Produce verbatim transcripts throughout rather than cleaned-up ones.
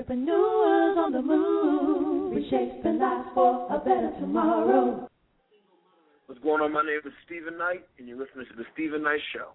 Entrepreneurs on the move, reshaping life for a better tomorrow. What's going on? My name is Stephen Knight, and you're listening to The Stephen Knight Show.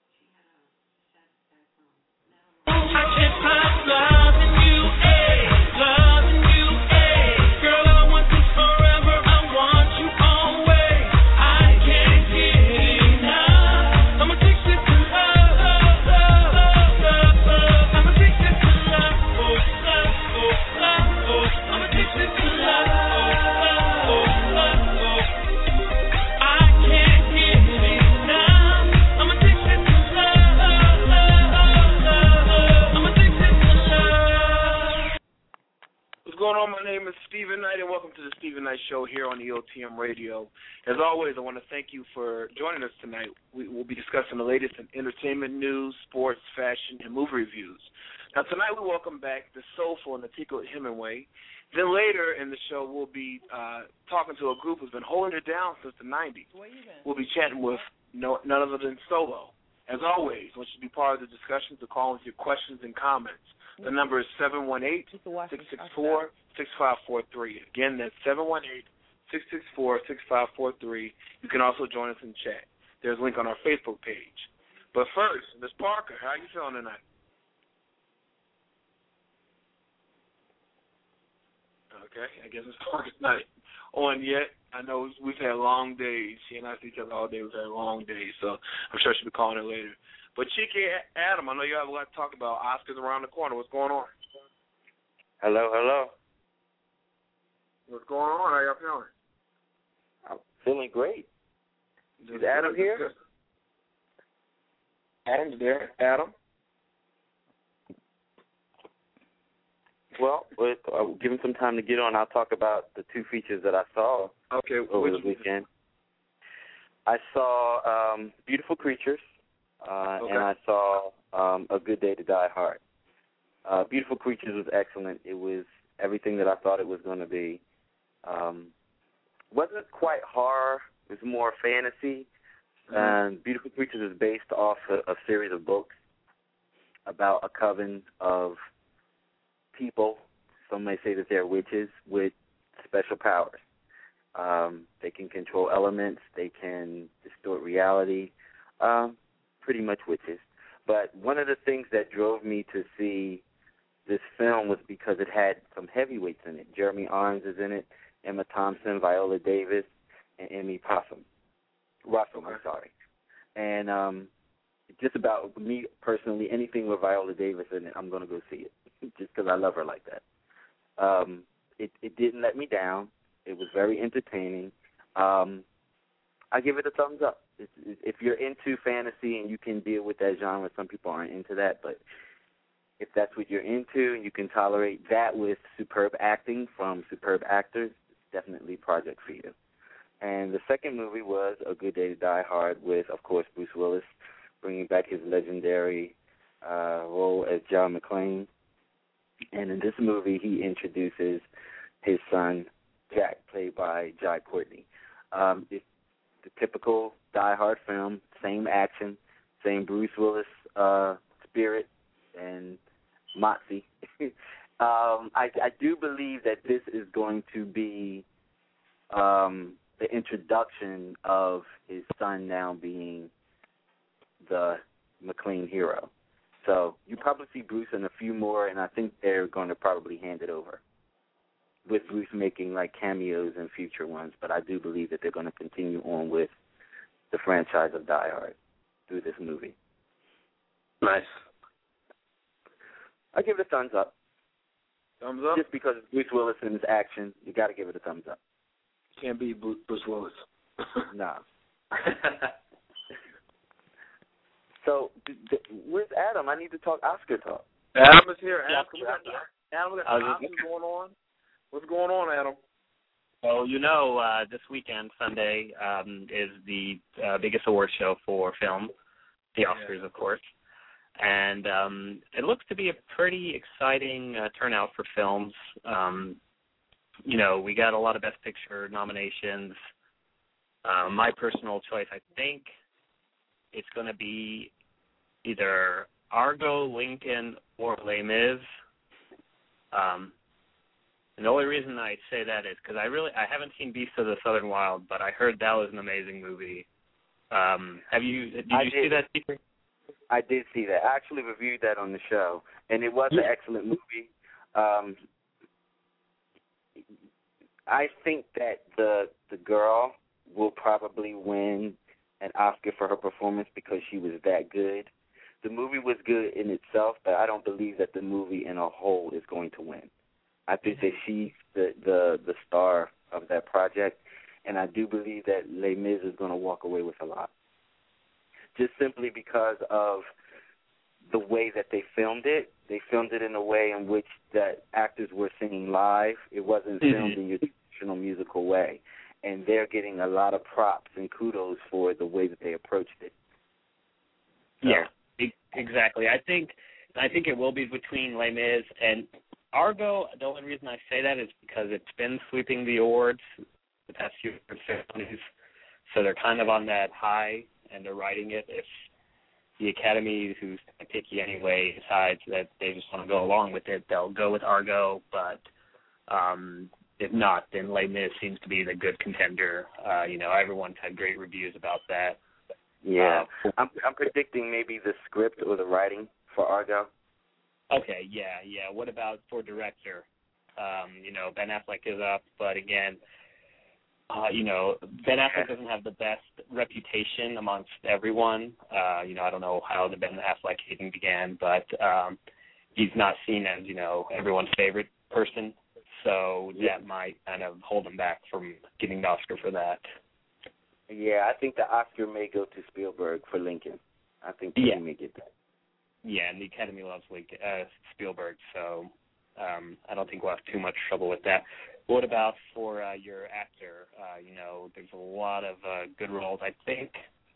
I can't stop loving you, eh, loving you, eh. Girl, I want this forever, I want you always. I can't get enough. I'm addicted to love, love, love, love, love. I'm addicted to love, oh, love, oh, love, oh. I'm addicted to love, oh, love, oh, love, oh. I can't get enough. I'm addicted to love, love, love, love. I'm addicted to love. What's going on? My name is Stephen Knight, and welcome to The Stephen Knight Show here on the O T M Radio. As always, I want to thank you for joining us tonight. We will be discussing the latest in entertainment news, sports, fashion, and movie reviews. Now, tonight we welcome back the soulful Natiko Hemingway. Then later in the show, we'll be uh, talking to a group who's been holding it down since the nineties. We'll be chatting with no, none other than Solo. As always, once you be part of the discussion, to call with your questions and comments. The number is seven one eight, six six four, six five four three. Again, that's seven one eight, six six four, six five four three. You can also join us in chat. There's a link on our Facebook page. But first, Miz Parker, how are you feeling tonight? Okay, I guess Miz Parker's not on yet. I know we've had long days. She and I see each other all day. We've had long days, so I'm sure she'll be calling her later. But Cheeky Adam, I know you have a lot to talk about. Oscars around the corner. What's going on? Hello, hello. What's going on? How y'all feeling? I'm feeling great. Is Just Adam good, here? good. Adam's there. Adam? Well, with, uh, give him some time to get on. I'll talk about the two features that I saw Okay. over which, the weekend. I saw um, Beautiful Creatures, uh, Okay. and I saw um, A Good Day to Die Hard. Uh, Beautiful Creatures was excellent. It was everything that I thought it was going to be. Um, wasn't quite horror. It was more fantasy. Mm-hmm. And Beautiful Creatures is based off a, a series of books about a coven of people. Some may say that they're witches with special powers. Um, they can control elements. They can distort reality. Um, pretty much witches. But one of the things that drove me to see this film was because it had some heavyweights in it. Jeremy Irons is in it, Emma Thompson, Viola Davis, and Emmy Possum. Russell, I'm sorry. And um, just about me personally, anything with Viola Davis in it, I'm going to go see it, just because I love her like that. Um, it, it didn't let me down. It was very entertaining. Um, I give it a thumbs up. It's, if you're into fantasy and you can deal with that genre, some people aren't into that, but if that's what you're into and you can tolerate that with superb acting from superb actors, it's definitely a project for you. And the second movie was A Good Day to Die Hard with, of course, Bruce Willis, bringing back his legendary uh, role as John McClane. And in this movie, he introduces his son, Jack, played by Jai Courtney. Um, it's the typical Die Hard film, same action, same Bruce Willis uh, spirit and moxie. um, I, I do believe that this is going to be um, the introduction of his son now being the McClane hero. So you probably see Bruce in a few more, and I think they're going to probably hand it over, with Bruce making like cameos in future ones. But I do believe that they're going to continue on with the franchise of Die Hard through this movie. Nice. I give it a thumbs up. Thumbs up? Just because it's Bruce Willis and his action, you got to give it a thumbs up. Can't beat Bruce Willis. No. So, d- d- where's Adam? I need to talk Oscar talk. Adam is here. Adam, Yeah, we got, Adam, we got I some was- Oscars going on. What's going on, Adam? So, you know, uh, this weekend, Sunday, um, is the uh, biggest award show for film, the Oscars, Yeah. of course. And um, it looks to be a pretty exciting uh, turnout for films. Um, you know, we got a lot of Best Picture nominations. Uh, my personal choice, I think it's going to be either Argo, Lincoln, or Les Mis. Um, and the only reason I say that is because I really I haven't seen Beast of the Southern Wild, but I heard that was an amazing movie. Um, have you? Did I you did. see that, Peter? I did see that. I actually reviewed that on the show, and it was Yeah. an excellent movie. Um, I think that the the girl will probably win an Oscar for her performance because she was that good. The movie was good in itself, but I don't believe that the movie in a whole is going to win. I think that she's the, the, the star of that project, and I do believe that Les Mis is going to walk away with a lot. Just simply because of the way that they filmed it. They filmed it in a way in which that actors were singing live. It wasn't Mm-hmm. filmed in your traditional musical way. And they're getting a lot of props and kudos for the way that they approached it. So, Yeah, e- exactly. I think I think it will be between Les Mis and Argo. The only reason I say that is because it's been sweeping the awards the past few ceremonies, so they're kind of on that high, and they're riding it. If the Academy, who's picky anyway, decides that they just want to go along with it, they'll go with Argo, but um, if not, then Les Mis seems to be the good contender. Uh, you know, everyone's had great reviews about that. yeah. Uh, I'm, I'm predicting maybe the script or the writing for Argo. Okay, yeah, yeah. What about for director? Um, you know, Ben Affleck is up, but again, uh, you know, Ben Affleck doesn't have the best reputation amongst everyone. Uh, you know, I don't know how the Ben Affleck hating began, but um, he's not seen as, you know, everyone's favorite person. So that might kind of hold him back from getting the Oscar for that. Yeah, I think the Oscar may go to Spielberg for Lincoln. I think that Yeah. he may get that. Yeah, and the Academy loves Lincoln, uh, Spielberg, so um, I don't think we'll have too much trouble with that. What about for uh, your actor? Uh, you know, there's a lot of uh, good roles. I think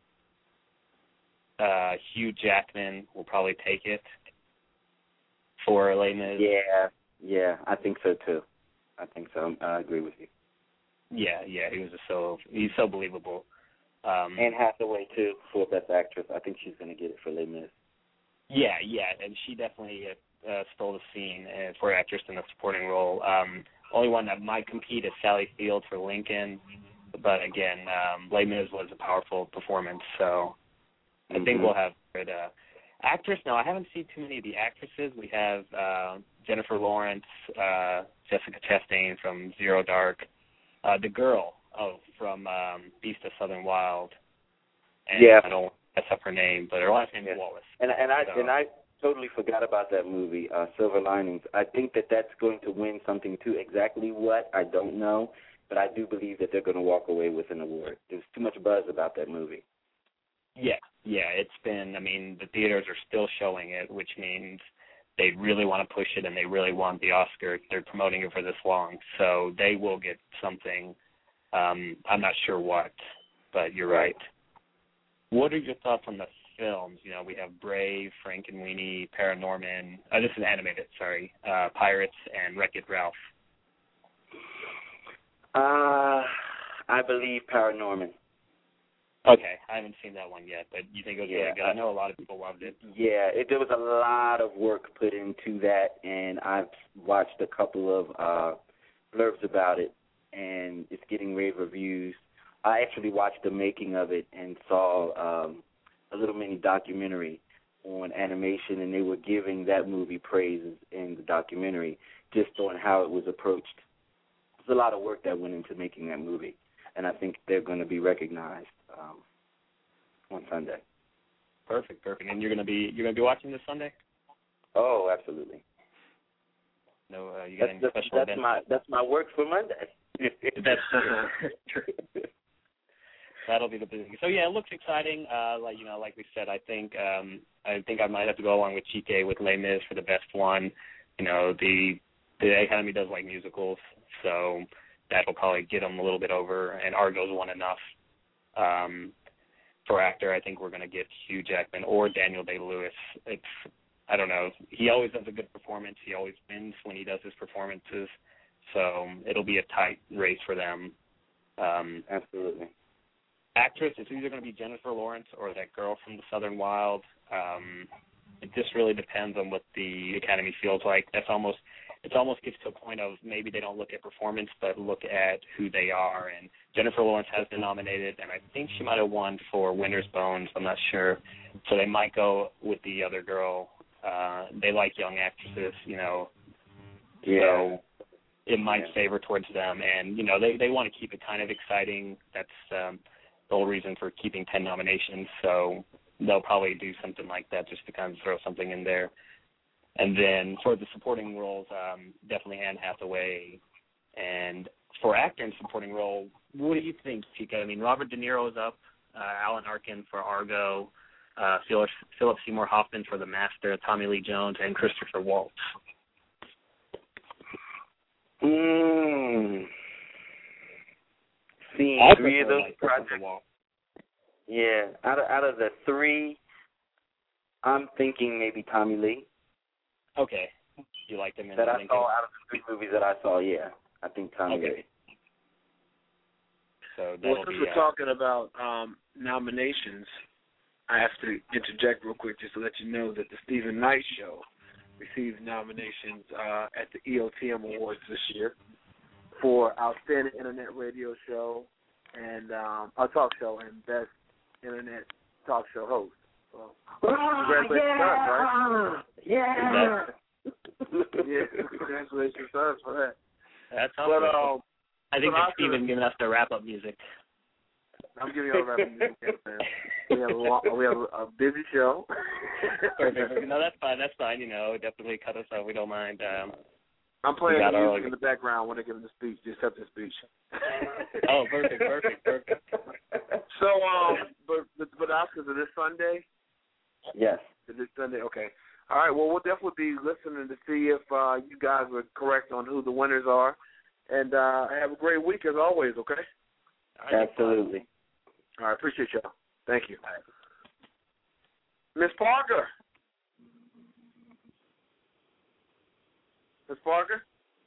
uh, Hugh Jackman will probably take it for Les Mis. Yeah, yeah, I think so too. I think so. I agree with you. Yeah, yeah, he was just so he's so believable. Um, Anne Hathaway too for Best Actress. I think she's going to get it for Les Mis. Yeah, yeah, and she definitely uh, stole the scene uh, for actress in a supporting role. Um, only one that might compete is Sally Field for Lincoln, but again, um, Les Mis was a powerful performance, so I Mm-hmm. think we'll have good uh, actress. No, I haven't seen too many of the actresses. We have uh, Jennifer Lawrence, uh, Jessica Chastain from Zero Dark, uh, the girl oh, from um, Beast of Southern Wild, and Yeah. I don't want to mess up her name, but her last name Yeah. is Wallace. And and I So- and I totally forgot about that movie, uh, Silver Linings. I think that that's going to win something too. Exactly what, I don't know, but I do believe that they're going to walk away with an award. There's too much buzz about that movie. Yeah, yeah, it's been, I mean, the theaters are still showing it, which means they really want to push it and they really want the Oscar. They're promoting it for this long, so they will get something. Um, I'm not sure what, but you're right. What are your thoughts on the films? You know, we have Brave, Frankenweenie, Paranorman. Uh, this is animated, sorry. Uh, Pirates and Wreck-It Ralph. Uh, I believe Paranorman. Okay, I haven't seen that one yet, but you think it was Yeah, really good? I know a lot of people loved it. Yeah, it, there was a lot of work put into that, and I've watched a couple of uh, blurbs about it, and it's getting rave reviews. I actually watched the making of it and saw um, a little mini documentary on animation, and they were giving that movie praises in the documentary just on how it was approached. There's a lot of work that went into making that movie, and I think they're going to be recognized um, on Sunday. Perfect, perfect. And you're gonna be you're gonna be watching this Sunday? Oh, absolutely. No, uh, you got That's, any that's, special that's events? my that's my work for Monday. That's true. That'll be the big thing. So yeah, it looks exciting. Uh, like you know, like we said, I think um, I think I might have to go along with Chique with Les Mis for the best one. You know, the the Academy does like musicals, so that'll probably get them a little bit over. And Argo's won enough. Um, for actor, I think we're going to get Hugh Jackman or Daniel Day-Lewis. It's I don't know. He always does a good performance. He always wins when he does his performances. So it'll be a tight race for them. Um, Absolutely. Actress, it's either going to be Jennifer Lawrence or that girl from the Southern Wild. Um, it just really depends on what the Academy feels like. That's almost it almost gets to a point of maybe they don't look at performance, but look at who they are. And Jennifer Lawrence has been nominated, and I think she might have won for Winter's Bones. I'm not sure. So they might go with the other girl. Uh, they like young actresses, you know. Yeah. So it might Yeah. favor towards them. And, you know, they, they want to keep it kind of exciting. That's um, the whole reason for keeping ten nominations. So they'll probably do something like that just to kind of throw something in there. And then for the supporting roles, um, definitely Anne Hathaway. And for actor in supporting role, what do you think, Chica? I mean, Robert De Niro is up, uh, Alan Arkin for Argo, uh, Philip, Philip Seymour Hoffman for The Master, Tommy Lee Jones, and Christopher Waltz. Mm. Seeing I three of prefer, those like, Christopher projects. Waltz. Yeah, out of out of the three, I'm thinking maybe Tommy Lee. Okay. You like them in That I Lincoln? saw out of the three movies that I saw, yeah. I think Tommy Okay. Lee. So Well, that'll since be, we're uh, talking about um, nominations, I have to interject real quick just to let you know that the Stephen Knight Show received nominations uh, at the E O T M Awards this year for Outstanding Internet Radio Show and um, a talk show and Best Internet Talk Show Host. So, congratulations to us, right? Yeah. Yeah, congratulations to us for that. that's how But um, I think but that's after- Steven giving us the wrap-up music. I'm giving you all that music, man. We have a, long, we have a busy show. Perfect. No, that's fine. That's fine. You know, definitely cut us off. We don't mind. Um, I'm playing We got the our- music in the background when they give the speech, the acceptance speech. oh, perfect, perfect, perfect. So, um, but but, but Oscars are this Sunday. Yes. Is this Sunday? Okay. All right. Well, we'll definitely be listening to see if uh, you guys are correct on who the winners are, and uh, have a great week as always. Okay. Absolutely. All right. Appreciate y'all. Thank you. Miss Parker. Miss Parker.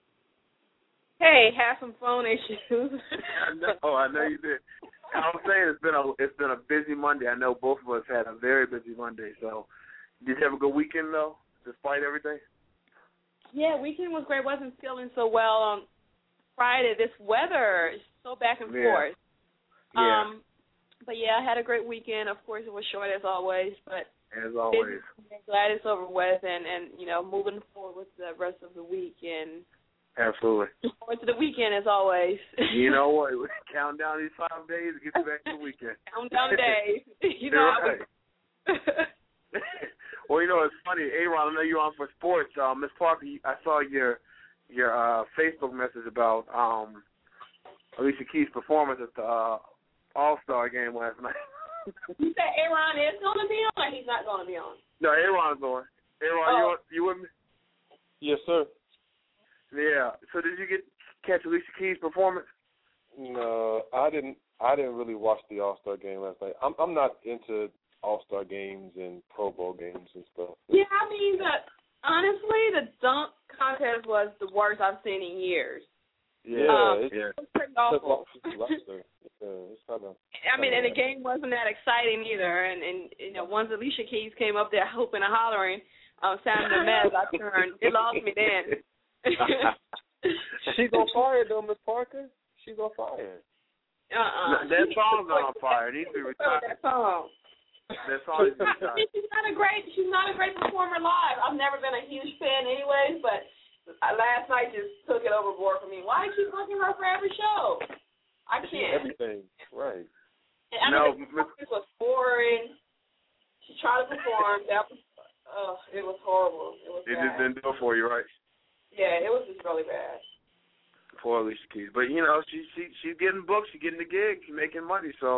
Hey, have some phone issues. I know, I know you did. I'm saying it's been a it's been a busy Monday. I know both of us had a very busy Monday. So, did you have a good weekend though, despite everything? Yeah, weekend was great. Wasn't feeling so well on Friday. This weather is so back and Yeah. forth. Yeah. Um, but yeah, I had a great weekend. Of course, it was short as always, but As always. I'm glad it's over with, and and you know, moving forward with the rest of the week and Absolutely. looking forward to the weekend as always. You know what? Count down these five days to get you back to the weekend. Count down the days. You know You're how right. we. Well, you know, it's funny, Aaron, I know you're on for sports. Uh, Miss Parker, you- I saw your your uh, Facebook message about um, Alicia Keys' performance at the uh, All-Star game last night. You said Aaron is going to be on, or he's not going to be on? No, Aaron's on. Aaron, Oh. you, you with me? Yes, sir. Yeah. So did you get catch Alicia Keys' performance? No, I didn't. I didn't really watch the All Star game last night. I'm I'm not into All Star games and Pro Bowl games and stuff. Yeah, I mean, the, honestly, the dunk contest was the worst I've seen in years. Yeah, Um, it's, Yeah. It was pretty it's a awful. lot roster. Yeah, it's kind of. I mean, and the game wasn't that exciting either. And, and you know, once Alicia Keys came up there hooping and hollering, um, sounding a mess, I turned. It lost me then. She's on fire though, Miss Parker. She's on fire. Uh-uh. That She- song's on fire. It needs to be retired. That song. That song needs to be I retired. mean, she's not a great. She's not a great performer live. I've never been a huge fan, anyways. But uh, last night just took it overboard for me. Why keep booking her for every show? I She's can't. everything, right? And, I No, mean, the Miss- performance was boring. She tried to perform. That was, uh, it was horrible. It was It bad. just didn't do it for you, right? Yeah, it was just really bad. Poor Alicia Keys. But, you know, she she she's getting booked. She's getting the gig. She's making money. So,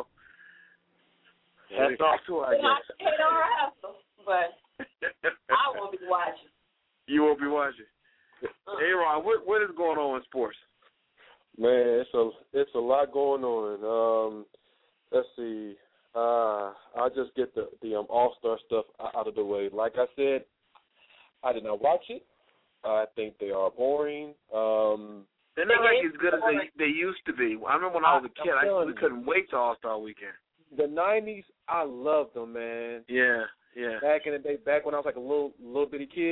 hats off to her, I And I guess. hate on her hustle, but I won't be watching. You won't be watching. Uh, Hey, Ron, what, what is going on in sports? Man, it's a it's a lot going on. Um, let's see. Uh, I'll just get the the um, All Star stuff o- out of the way. Like I said, I did not watch it. I think they are boring. Um, They're not like as good as they they used to be. I remember when I was a kid, I telling we you. couldn't wait till All Star Weekend. the nineties, I loved them, man. Yeah, yeah. Back in the day, back when I was like a little little bitty kid,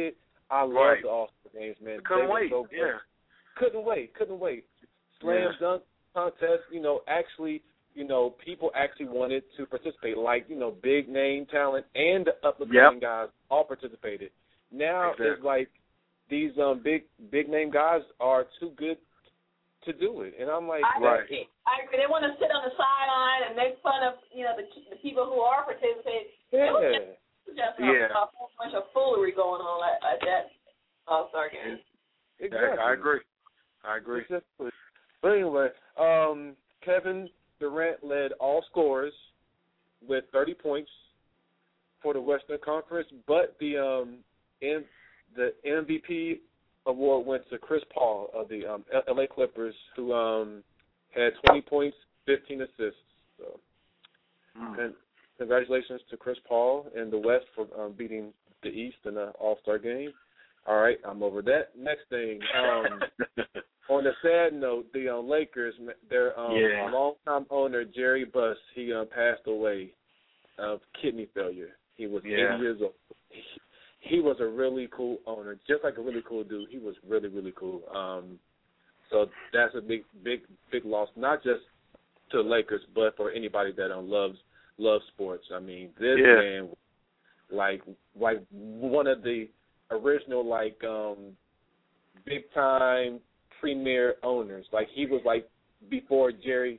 I love Right. the All-Star games, man. Couldn't They were wait. so good. Yeah. Couldn't wait. Couldn't wait. Slam Yeah. dunk contest. You know, actually, you know, people actually wanted to participate. Like, you know, big name talent and the up and coming Yep. guys all participated. Now Exactly. it's like these um big big name guys are too good to do it, and I'm like, I Right. agree. I agree. They want to sit on the sideline and make fun of, you know, the the people who are participating. It was yeah, just, it was just Yeah. a, a whole bunch of foolery going on at, at that All-Star game. exactly. I agree. I agree. It's just- But anyway, um, Kevin Durant led all scorers with thirty points for the Western Conference, but the um in the M V P award went to Chris Paul of the um, L A Clippers, who um had twenty points, fifteen assists. So, Mm. and congratulations to Chris Paul in the West for um, beating the East in the All-Star game. All right, I'm over that. Next thing, um, on a sad note, the um, Lakers, their um, Yeah. longtime owner Jerry Buss, he um, passed away of kidney failure. He was Yeah. eighty years old. He, he was a really cool owner, just like a really cool dude. He was really, really cool. Um, so that's a big, big, big loss, not just to the Lakers, but for anybody that um, loves loves sports. I mean, this Yeah. man, like, like one of the original, like, um, big time premier owners. Like, he was like before Jerry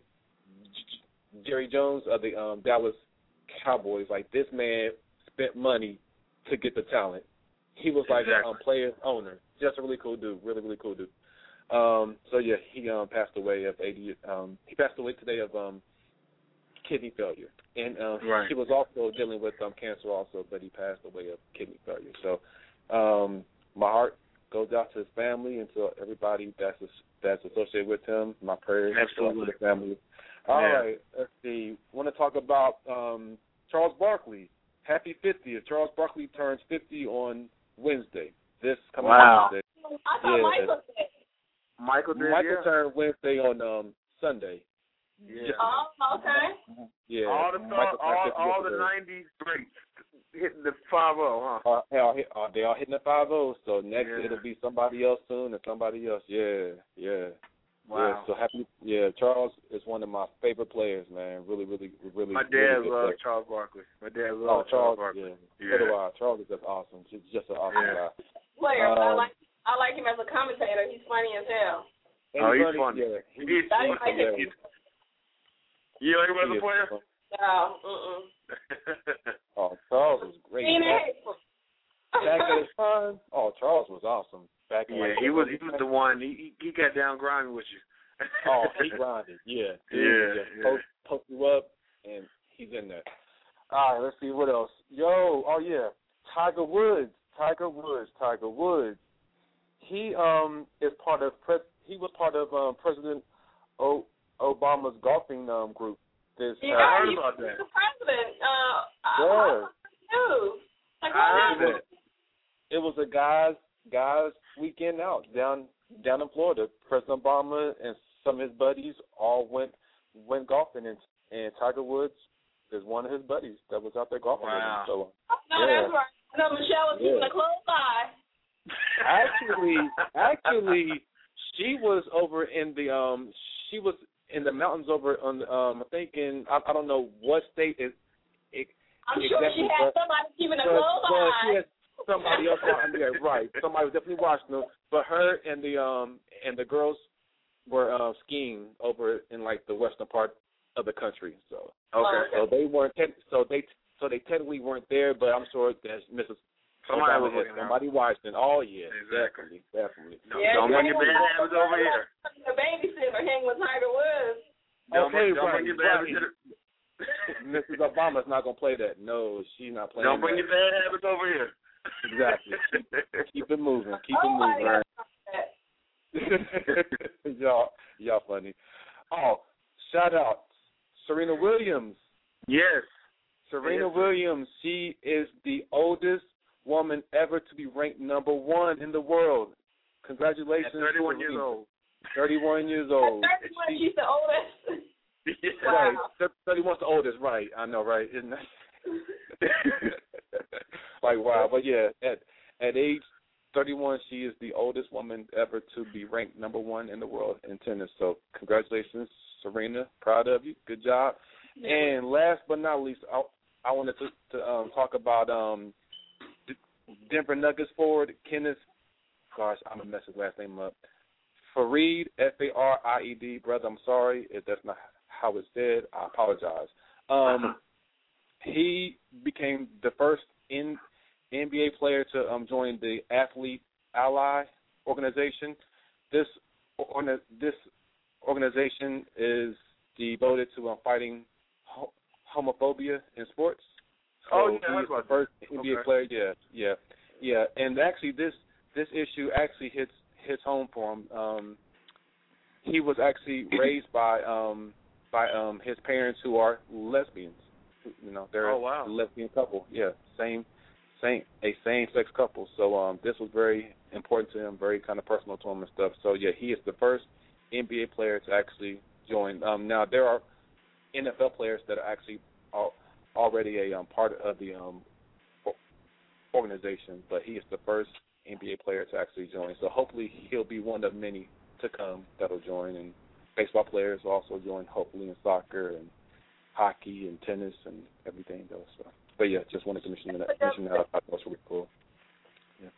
Jerry Jones of the um, Dallas Cowboys. Like, this man spent money to get the talent. He was like Exactly. a um, player owner. Just a really cool dude. Really, really cool dude. Um, so yeah, he um, passed away of eighty. Um, he passed away today of um, kidney failure, and uh, Right. he was also dealing with um, cancer also, but he passed away of kidney failure. So um, my heart goes out to his family and to everybody that's that's associated with him. My prayers go out Absolutely. to the family. All Yeah. right, let's see. Want to talk about um, Charles Barkley. Happy fiftieth. Charles Barkley turns fifty on Wednesday. This coming Wow. Wednesday. I thought Yeah. Michael did. Michael did, Michael yeah. turned Wednesday on um, Sunday. Yeah. Oh, okay. Yeah. all the Michael stars, turned all, fifty all the yesterday. nineties greats hitting the five oh, huh? Uh, they all hit, uh, they all hitting the five oh. So next Yeah. it'll be somebody else soon and somebody else. Yeah, yeah. Wow. Yeah, so happy. Yeah, Charles is one of my favorite players, man. Really, really, really. My really dad good loves player. Charles Barkley. My dad Oh, loves Charles. Charles Barkley. Yeah. Yeah. So do I. Charles is just awesome. He's just an awesome Yeah. guy. Player, but I Um, like I like him as a commentator. He's funny as hell. And Oh, he's running- funny. Yeah, He's, he's, I he's, like him. he's, you like him as he a is player? fun. No, mm-mm. Oh, Charles was great. Seen Back, it? back at his prime, oh, Charles was awesome. Back in yeah, like he was he was the one. He he got down grimy with you. Oh, he grinded. Yeah. Dude, Yeah, Just yeah. post, post you up, and he's in there. All right, let's see what else. Yo, oh yeah, Tiger Woods. Tiger Woods. Tiger Woods. He um is part of pres. He was part of um President o- Obama's golfing um group. This Yeah, I heard he about was that. the president. Uh, Yeah. I, I knew. Like, I what heard happened? that. it was a guys guys weekend out down down in Florida. President Obama and some of his buddies all went went golfing, and and Tiger Woods is one of his buddies that was out there golfing Wow. with him. So No, Yeah. that's right. No, Michelle was keeping Yeah. a close eye. actually, actually, she was over in the um she was in the mountains over on um I think in I, I don't know what state it, it I'm sure she exactly, had but- somebody keeping a but, close but eye. she had somebody else watching there, right? Somebody was definitely watching them. But her and the um and the girls were uh, skiing over in like the western part of the country. So Okay. so they weren't te- so they so they technically weren't there, but I'm sure that Missus Somebody Obama was had looking out. somebody watching. Oh yeah, Exactly. definitely, definitely. No, Yeah, don't you bring your ain't bad gonna habits go over here. The babysitter hang with Tiger Woods. Don't, Okay, bring, don't right, bring your bad right. habits. Missus Obama's not gonna play that. No, she's not playing. Don't bring that. your bad habits over here. Exactly. Keep it moving. Keep oh it my moving. God. y'all, y'all funny. Oh, shout out Serena Williams. Yes. Serena Yes. Williams. She is the oldest woman ever to be ranked number one in the world. Congratulations. At thirty-one Serena. years old. thirty-one years old. At thirty-one, She- she's the oldest. Yeah. Wow. Right. thirty-one's the oldest, right. I know, right? Isn't that? Like, wow. But, yeah, at at age thirty-one, she is the oldest woman ever to be ranked number one in the world in tennis. So congratulations, Serena. Proud of you. Good job. Yeah. And last but not least, I, I wanted to, to um, talk about um, Denver Nuggets forward Kenneth. Gosh, I'm gonna mess his last name up. Farid, F A R I E D. Brother, I'm sorry if that's not how it's said. I apologize. Um, he became the first in N B A player to um, join the Athlete Ally organization. This or, this organization is devoted to um, fighting ho- homophobia in sports. So Oh, yeah, I heard he's the about first that. N B A Okay. player. Yeah, yeah, yeah. And actually, this this issue actually hits hits home for him. Um, he was actually raised by um, by um, his parents who are lesbians. You know, they're Oh, wow. a lesbian couple. Yeah, same, same, a same-sex couple. So um, this was very important to him, very kind of personal to him and stuff. So yeah, he is the first N B A player to actually join. Um, now there are N F L players that are actually al- already a um, part of the um, organization, but he is the first N B A player to actually join. So hopefully he'll be one of many to come that'll join. And baseball players will also join, hopefully, in soccer and hockey and tennis and everything though. So, but yeah, just wanted to mention that. Mention that. I thought that was really cool. Yeah.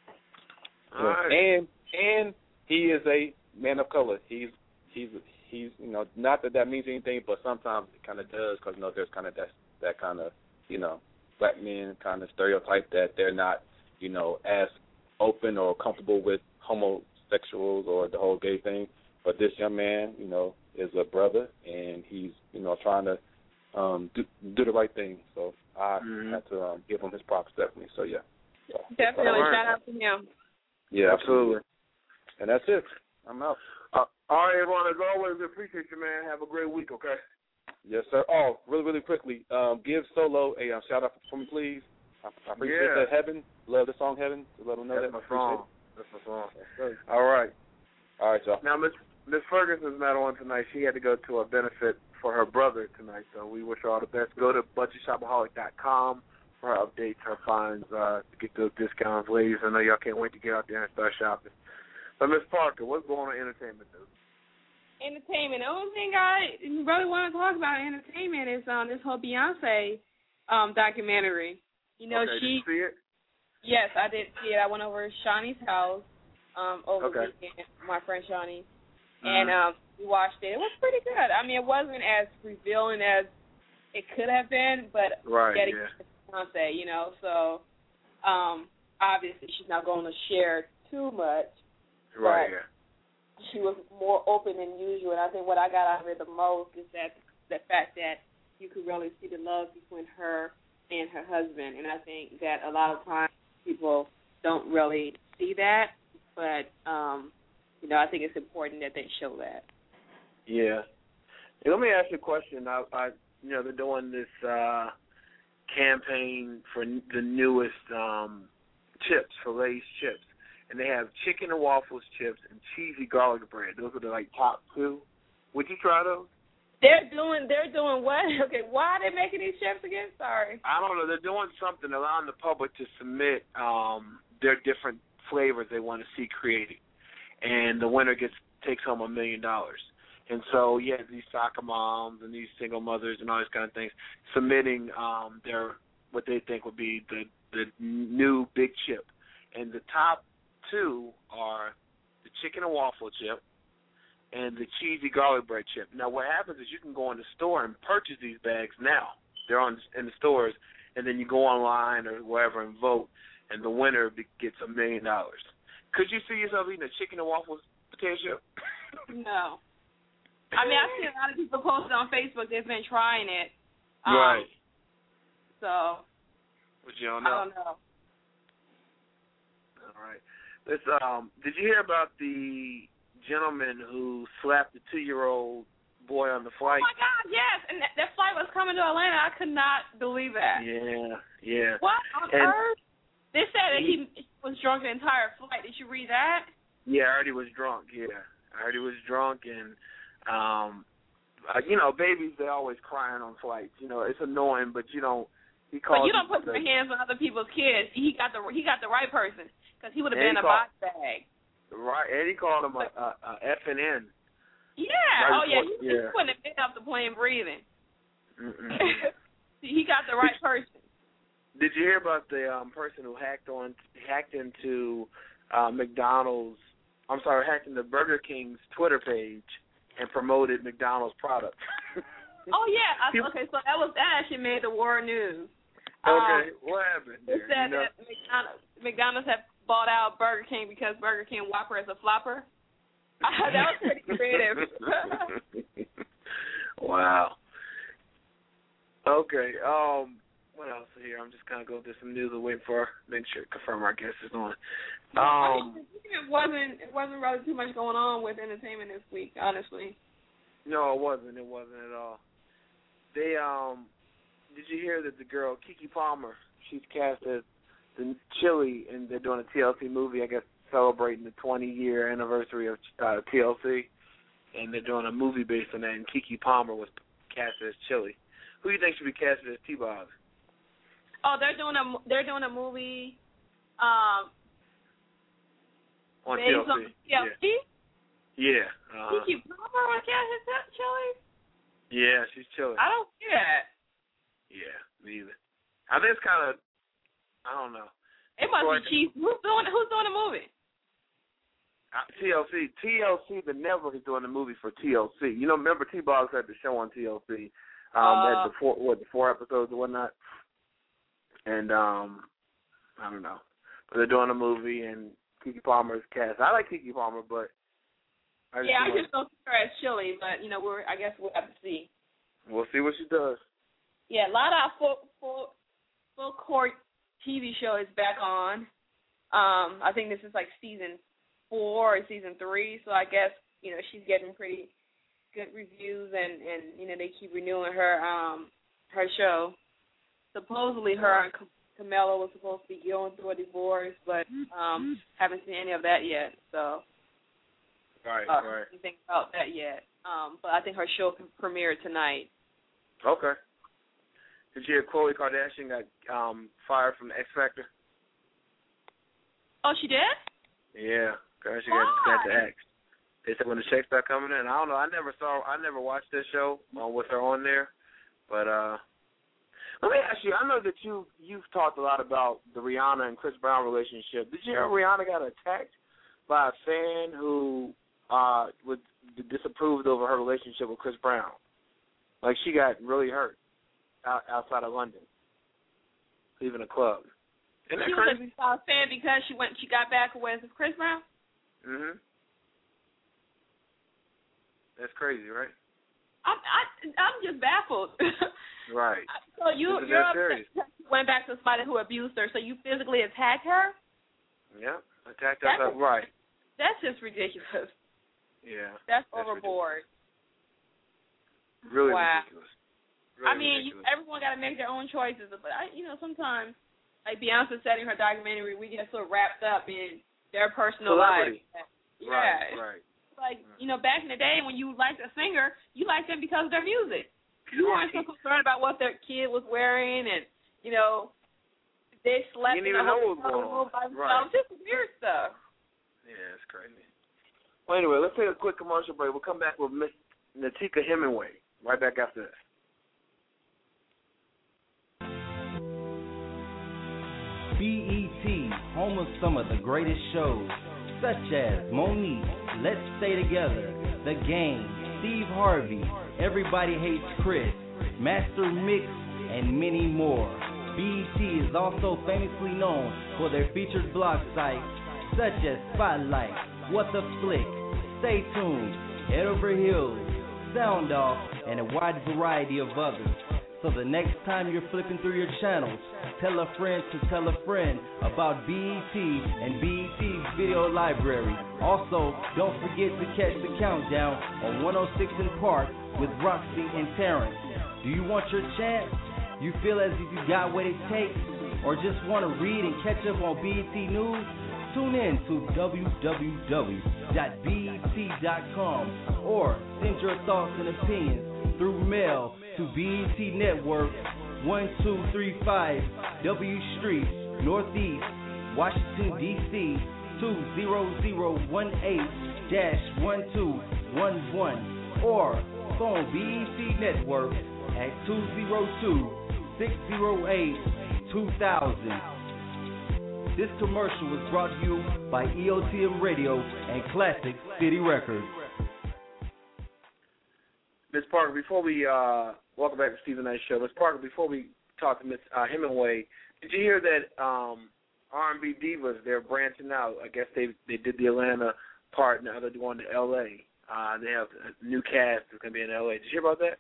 All right. And and he is a man of color. He's he's he's you know, not that that means anything, but sometimes it kind of does, because you know there's kind of that that kind of you know black men kind of stereotype that they're not you know as open or comfortable with homosexuals or the whole gay thing. But this young man, you know, is a brother, and he's you know trying to um, do do the right thing. So I Mhm. have to um, give him his props definitely. So yeah. So, Definitely. All right. Shout out to him. yeah, Absolutely. And that's it. I'm out. Uh, all right, Ron, as always, we appreciate you, man. Have a great week, okay? Yes, sir. Oh, really, really quickly, um, give Solo a um, shout out for me, please. I, I appreciate Yeah. that. Heaven, love the song Heaven. To let them know That's that. my I appreciate song. That's my song. it. Yes, sir. All right. All right, y'all. Now, Miss Miss Ferguson's not on tonight. She had to go to a benefit for her brother tonight, so we wish her all the best. Go to budget shopaholic dot com for her updates, her finds, uh, to get those discounts. Ladies, I know y'all can't wait to get out there and start shopping. But, Miss Parker, what's going on in entertainment news? Entertainment. The only thing I really want to talk about in entertainment is um this whole Beyonce um documentary. You know, okay, she did you see it? yes, I did see it. I went over to Shawnee's house um over Okay. the weekend, my friend Shawnee. Mhm. And um we watched it. It was pretty good. I mean, it wasn't as revealing as it could have been, but Right, getting yeah. to Beyonce, you know, so um obviously she's not going to share too much. Right, But yeah. she was more open than usual, and I think what I got out of it the most is that the fact that you could really see the love between her and her husband, and I think that a lot of times people don't really see that, but um, you know, I think it's important that they show that. Yeah. Hey, let me ask you a question. I, I, you know, they're doing this uh, campaign for n- the newest um, chips, for Lay's chips, and they have chicken and waffles chips and cheesy garlic bread. Those are the like top two. Would you try those? They're doing, they're doing what? Okay, why are they making these chips again? Sorry. I don't know. They're doing something, allowing the public to submit um, their different flavors they want to see created, and the winner gets takes home a million dollars. And so, yeah, these soccer moms and these single mothers and all these kind of things submitting um, their what they think would be the the new big chip, and the top two are the chicken and waffle chip and the cheesy garlic bread chip. Now, what happens is you can go in the store and purchase these bags now. They're on in the stores, and then you go online or wherever and vote, and the winner be- gets a million dollars. Could you see yourself eating a chicken and waffles potato chip? No. I mean, I see a lot of people posted on Facebook. They've been trying it. Um, Right. So, But you don't I know. don't know. All right. Let's, um, did you hear about the gentleman who slapped the two-year-old boy on the flight? Oh, my God, yes. And that, that flight was coming to Atlanta. I could not believe that. Yeah, yeah. What on And earth? They said that he- he was drunk the entire flight. Did you read that? Yeah, I heard he was drunk, yeah. I heard he was drunk, and, um, uh, you know, babies, they're always crying on flights. You know, it's annoying, but you don't, He called but you don't put the, your hands on other people's kids. He got the he got the right person because he would have been a called, box bag. Right, and he called him a, a, a F and N. Yeah. Right oh yeah. before, He, yeah. he wouldn't have been up to plain breathing. Mm-mm. He got the right person. Did you hear about the um, person who hacked on hacked into uh, McDonald's? I'm sorry, hacked into Burger King's Twitter page and promoted McDonald's products. Oh yeah. I, okay, so that was that actually made the world news. Okay, um, what happened there? It said you know? that McDonald's, McDonald's had bought out Burger King because Burger King Whopper is a flopper. That was pretty creative. Wow. Okay. Um. What else here? I'm just gonna go through some news and wait for make sure confirm our guest is on. Um. It wasn't. It wasn't really too much going on with entertainment this week, honestly. No, it wasn't. It wasn't at all. They um. Did you hear that the girl Keke Palmer? She's cast as the Chili, and they're doing a T L C movie. I guess celebrating the twenty year anniversary of uh, T L C, and they're doing a movie based on that. And Keke Palmer was cast as Chili. Who do you think should be casted as T-Boz? Oh, they're doing a they're doing a movie. Um, on T L C. on T L C? Yeah. Yeah. Uh-huh. Keke Palmer was cast as Chili? Yeah, she's Chili. I don't see that. Yeah, me either. I think it's kind of, I don't know. It must Or, be cheap. Who's doing Who's doing the movie? Uh, T L C. T L C, the network is doing the movie for T L C. You know, remember T-Boz had the show on T L C. Um, uh, had the four, what, the four episodes and whatnot. And, um, I don't know. But they're doing a movie, and Keke Palmer's cast. I like Keke Palmer, but I just yeah, I like, just don't see her as Chili, but, you know, we're I guess we'll have to see. We'll see what she does. Yeah, a lot of full, full, full court T V show is back on. Um, I think this is like season four or season three, so I guess, you know, she's getting pretty good reviews, and, and you know, they keep renewing her um her show. Supposedly her and Camilla was supposed to be going through a divorce, but um haven't seen any of that yet, so Right, uh, right. anything about that yet. Um, but I think her show can premiere tonight. Okay. Did you hear Khloe Kardashian got um, fired from the X Factor? Oh, she did? Yeah, girl, she got, got the X. They said when the checks start coming in. I don't know. I never saw. I never watched this show uh, with her on there. But uh, let me ask you. I know that you you've talked a lot about the Rihanna and Chris Brown relationship. Did you hear Rihanna got attacked by a fan who uh, would disapproved over her relationship with Chris Brown? Like she got really hurt out, outside of London, leaving a club. Isn't that she crazy? was a fan because she went. She got back with Chris Brown. Mhm. That's crazy, right? I'm I, I'm just baffled. Right. So you This is you're that serious. went back to somebody who abused her. So you physically attacked her. Yeah, attacked That's us up right. That's just ridiculous. Yeah. That's, that's overboard. Ridiculous. Really Wow. ridiculous. Really I mean, you, ridiculous. everyone got to make their own choices, but I, you know, sometimes, like Beyonce said in her documentary, we get so wrapped up in their personal Celebrity. lives. Yeah. Right, right. Like, you know, back in the day when you liked a singer, you liked them because of their music. You weren't so concerned about what their kid was wearing and, you know, they slept You didn't in a even know what was hotel going room on. by Right. themselves. Just weird stuff. Yeah, it's crazy. Well, anyway, let's take a quick commercial break. We'll come back with Miss Natika Hemingway right back after this. B E T, home of some of the greatest shows, such as Monique, Let's Stay Together, The Game, Steve Harvey, Everybody Hates Chris, Master Mix, and many more. B E T is also famously known for their featured blog sites, such as Spotlight, What the Flick, Stay Tuned, Head Over Heels, Sound Off, and a wide variety of others. So the next time you're flipping through your channels, tell a friend to tell a friend about B E T and B E T's video library. Also, don't forget to catch the countdown on one oh six in Park with Roxy and Terrence. Do you want your chance? You feel as if you got what it takes? Or just want to read and catch up on B E T News? Tune in to w w w dot b e t dot com or send your thoughts and opinions through mail to B E T Network, one two three five W Street, Northeast, Washington, D C two zero zero one eight dash one two one one, or phone B E C Network at two zero two, six zero eight, two thousand. This commercial was brought to you by E O T M Radio and Classic City Records. Miz Parker, before we uh, welcome back to Stephen Knight Show, Miz Parker, before we talk to Miz Uh, Hemingway, did you hear that um, R and B divas, they're branching out? I guess they they did the Atlanta part, now they're going to L A. Uh, they have a new cast that's going to be in L A. Did you hear about that?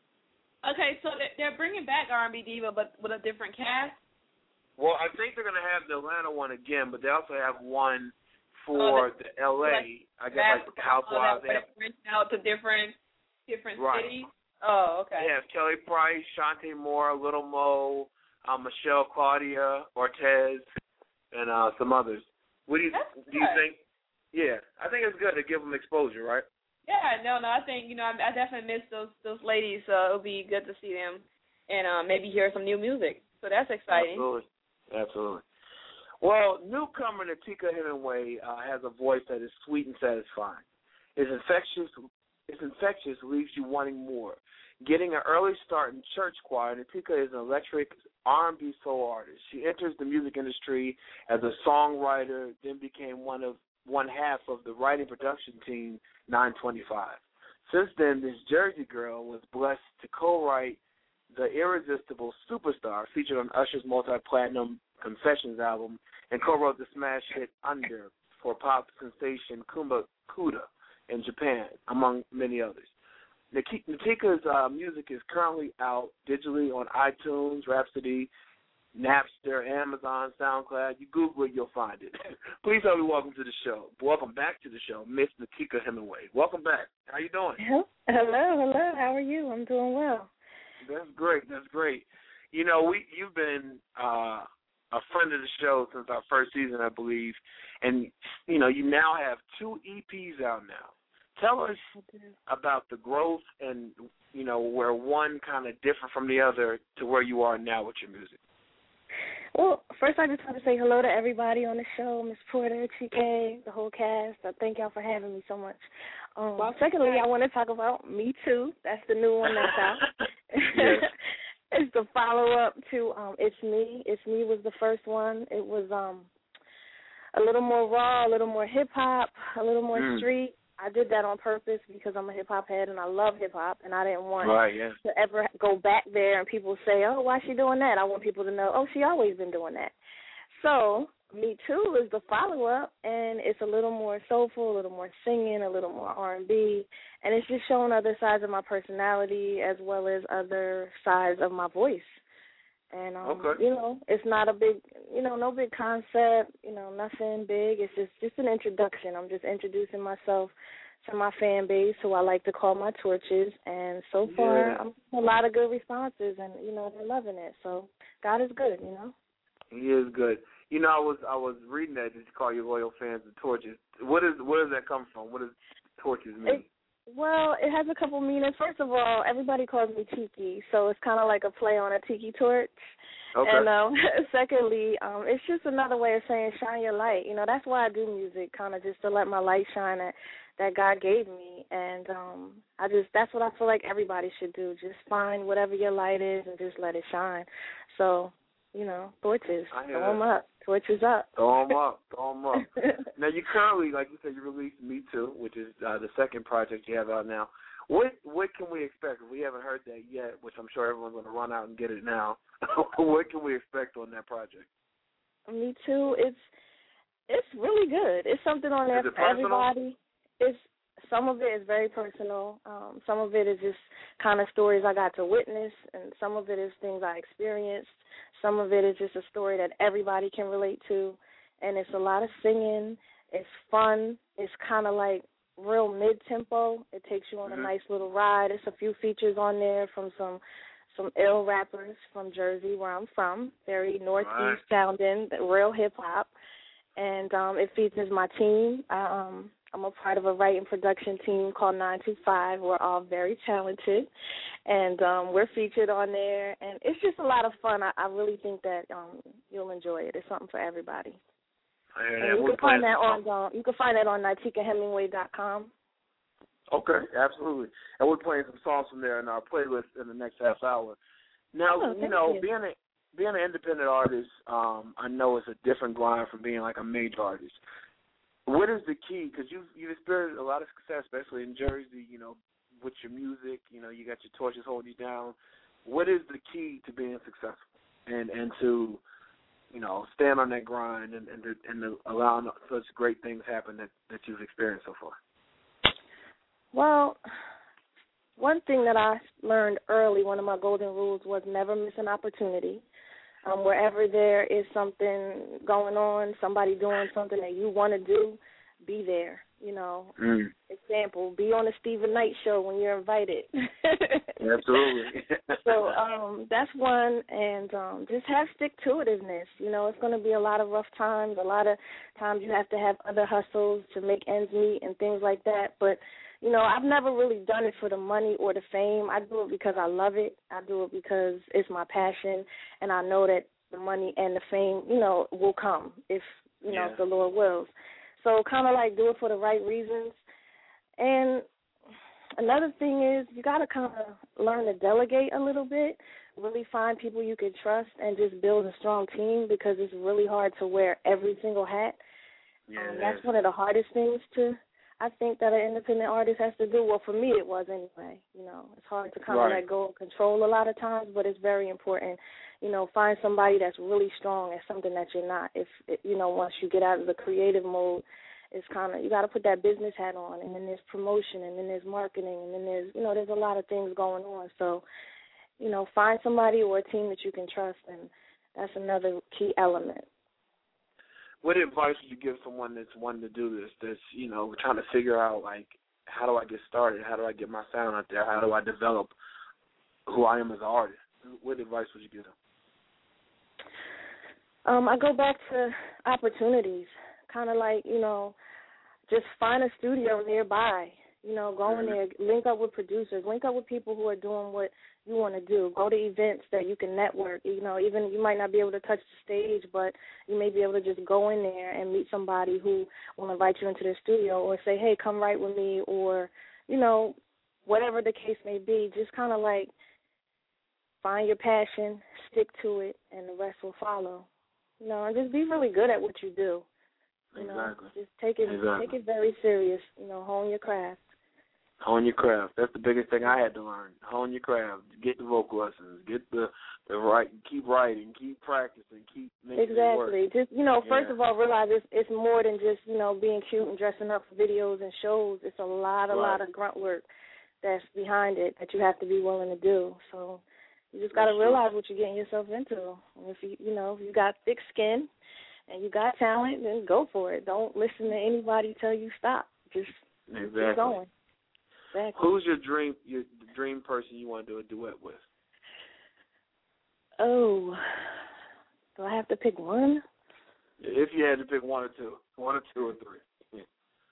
Okay, so they're bringing back R and B diva, but with a different cast? Well, I think they're going to have the Atlanta one again, but they also have one for oh, the L A. Like, I guess like Housewives. So they have branched out to different different right. cities. Oh, okay. They have Kelly Price, Shantae Moore, Little Mo, uh, Michelle Claudia Ortez, and uh, some others. What do you That's do? You think? Yeah, I think it's good to give them exposure, right? Yeah, no, no. I think you know I, I definitely miss those those ladies, so it'll be good to see them and uh, maybe hear some new music. So that's exciting. Absolutely, absolutely. Well, newcomer Natika Hemingway uh, has a voice that is sweet and satisfying. It's infectious. It's infectious, leaves you wanting more. Getting an early start in church choir, Natika is an electric R and B soul artist. She enters the music industry as a songwriter, then became one of one half of the writing production team nine twenty-five. Since then, this Jersey girl was blessed to co-write The Irresistible Superstar, featured on Usher's multi-platinum Confessions album, and co-wrote the smash hit Under for pop sensation Kumba Kuda in Japan, among many others. Natika's uh, music is currently out digitally on iTunes, Rhapsody, Napster, Amazon, SoundCloud. You Google it, you'll find it. Please help me welcome to the show. Welcome back to the show, Miss Natika Hemingway. Welcome back. How you doing? Hello, hello. How are you? I'm doing well. That's great. That's great. You know, we you've been uh, a friend of the show since our first season, I believe, and you know you now have two E Ps out now. Tell us about the growth and, you know, where one kind of different from the other to where you are now with your music. Well, first I just want to say hello to everybody on the show, Miss Porter, T K, the whole cast. I thank y'all for having me so much. Um, well, secondly, I want to talk about Me Too. That's the new one that's out. Yes. It's the follow-up to um, It's Me. It's Me was the first one. It was um, a little more raw, a little more hip-hop, a little more mm. street. I did that on purpose because I'm a hip-hop head and I love hip-hop, and I didn't want right, yeah. to ever go back there and people say, oh, why is she doing that? I want people to know, oh, she always been doing that. So Me Too is the follow-up, and it's a little more soulful, a little more singing, a little more R and B, and it's just showing other sides of my personality as well as other sides of my voice. And, um, okay. you know, it's not a big, you know, no big concept, you know, nothing big. It's just, just an introduction. I'm just introducing myself to my fan base, who I like to call my torches. And so far, yeah. I'm getting a lot of good responses, and, you know, they're loving it. So God is good, you know. He is good. You know, I was I was reading that, just to call your loyal fans the torches. What is Where does that come from? What does torches mean? It, Well, it has a couple meanings. First of all, everybody calls me Tiki, so it's kind of like a play on a tiki torch. Okay. And um, secondly, um, it's just another way of saying shine your light. You know, that's why I do music, kind of just to let my light shine that, that God gave me. And um, I just that's what I feel like everybody should do. Just find whatever your light is and just let it shine. So, you know, torches, throw them up. Torches up. Throw them up. Throw them up. Now, you currently, like you said, you released Me Too, which is uh, the second project you have out now. What what can we expect? We haven't heard that yet, which I'm sure everyone's going to run out and get it now. What can we expect on that project? Me Too. It's it's really good. It's something on there is it for personal? everybody. It's some of it is very personal. Um, some of it is just kind of stories I got to witness, and some of it is things I experienced. Some of it is just a story that everybody can relate to, and it's a lot of singing. It's fun. It's kind of like real mid-tempo. It takes you on mm-hmm. a nice little ride. There's a few features on there from some some ill rappers from Jersey, where I'm from, very northeast right. sounding, real hip-hop. And um, it features my team. Um, I'm a part of a writing production team called nine two five. We're all very talented, and um, we're featured on there. And it's just a lot of fun. I, I really think that um, you'll enjoy it. It's something for everybody. I hear And that. you We're can find that playing- on um, you can find that on Nitika Hemingway dot com. Okay, absolutely. And we're playing some songs from there in our playlist in the next half hour. Now, Oh, you thank know, you. being a being an independent artist, um, I know it's a different grind from being like a major artist. What is the key? Because you've you've experienced a lot of success, especially in Jersey. You know, with your music. You know, you got your torches holding you down. What is the key to being successful and and to, you know, stand on that grind and and to, and to allowing such great things happen that that you've experienced so far? Well, one thing that I learned early, one of my golden rules, was never miss an opportunity. Um, wherever there is something going on, somebody doing something that you want to do, be there. You know, mm. example, be on the Stephen Knight show when you're invited. Absolutely. So um, that's one, and um, just have stick-to-itiveness. You know, it's going to be a lot of rough times. A lot of times you have to have other hustles to make ends meet and things like that. But, you know, I've never really done it for the money or the fame. I do it because I love it. I do it because it's my passion, and I know that the money and the fame, you know, will come if, you know, Yeah. if the Lord wills. So kind of like do it for the right reasons. And another thing is you got to kind of learn to delegate a little bit, really find people you can trust and just build a strong team, because it's really hard to wear every single hat. Yeah, um, it that's is. one of the hardest things to, I think, that an independent artist has to do. Well, for me it was anyway. You know, it's hard to kind of Right. let go of control a lot of times, but it's very important. You know, find somebody that's really strong at something that you're not. If, you know, once you get out of the creative mode, it's kind of, you got to put that business hat on, and then there's promotion, and then there's marketing, and then there's, you know, there's a lot of things going on. So, you know, find somebody or a team that you can trust, and that's another key element. What advice would you give someone that's wanting to do this, that's, you know, trying to figure out, like, how do I get started? How do I get my sound out there? How do I develop who I am as an artist? What advice would you give them? Um, I go back to opportunities, kind of like, you know, just find a studio nearby. You know, go in there, link up with producers, link up with people who are doing what you want to do. Go to events that you can network. You know, even you might not be able to touch the stage, but you may be able to just go in there and meet somebody who will invite you into their studio or say, hey, come write with me, or, you know, whatever the case may be. Just kind of like find your passion, stick to it, and the rest will follow. You know, and just be really good at what you do. You know, Exactly. just take it, Exactly. take it very serious. You know, hone your craft. Hone your craft. That's the biggest thing I had to learn. Hone your craft. Get the vocal lessons. Get the the right. Keep writing. Keep practicing. Keep making it work. Exactly. Just, you know, first Yeah. of all, realize it's it's more than just, you know, being cute and dressing up for videos and shows. It's a lot, a Right. lot of grunt work that's behind it that you have to be willing to do. So you just got to That's true. realize what you're getting yourself into. And if you, you know, if you got thick skin and you got talent, then go for it. Don't listen to anybody tell you stop. Just Exactly. keep going. Exactly. Who's your dream your dream person you want to do a duet with? Oh, do I have to pick one? If you had to pick one or two, one or two or three. Yeah.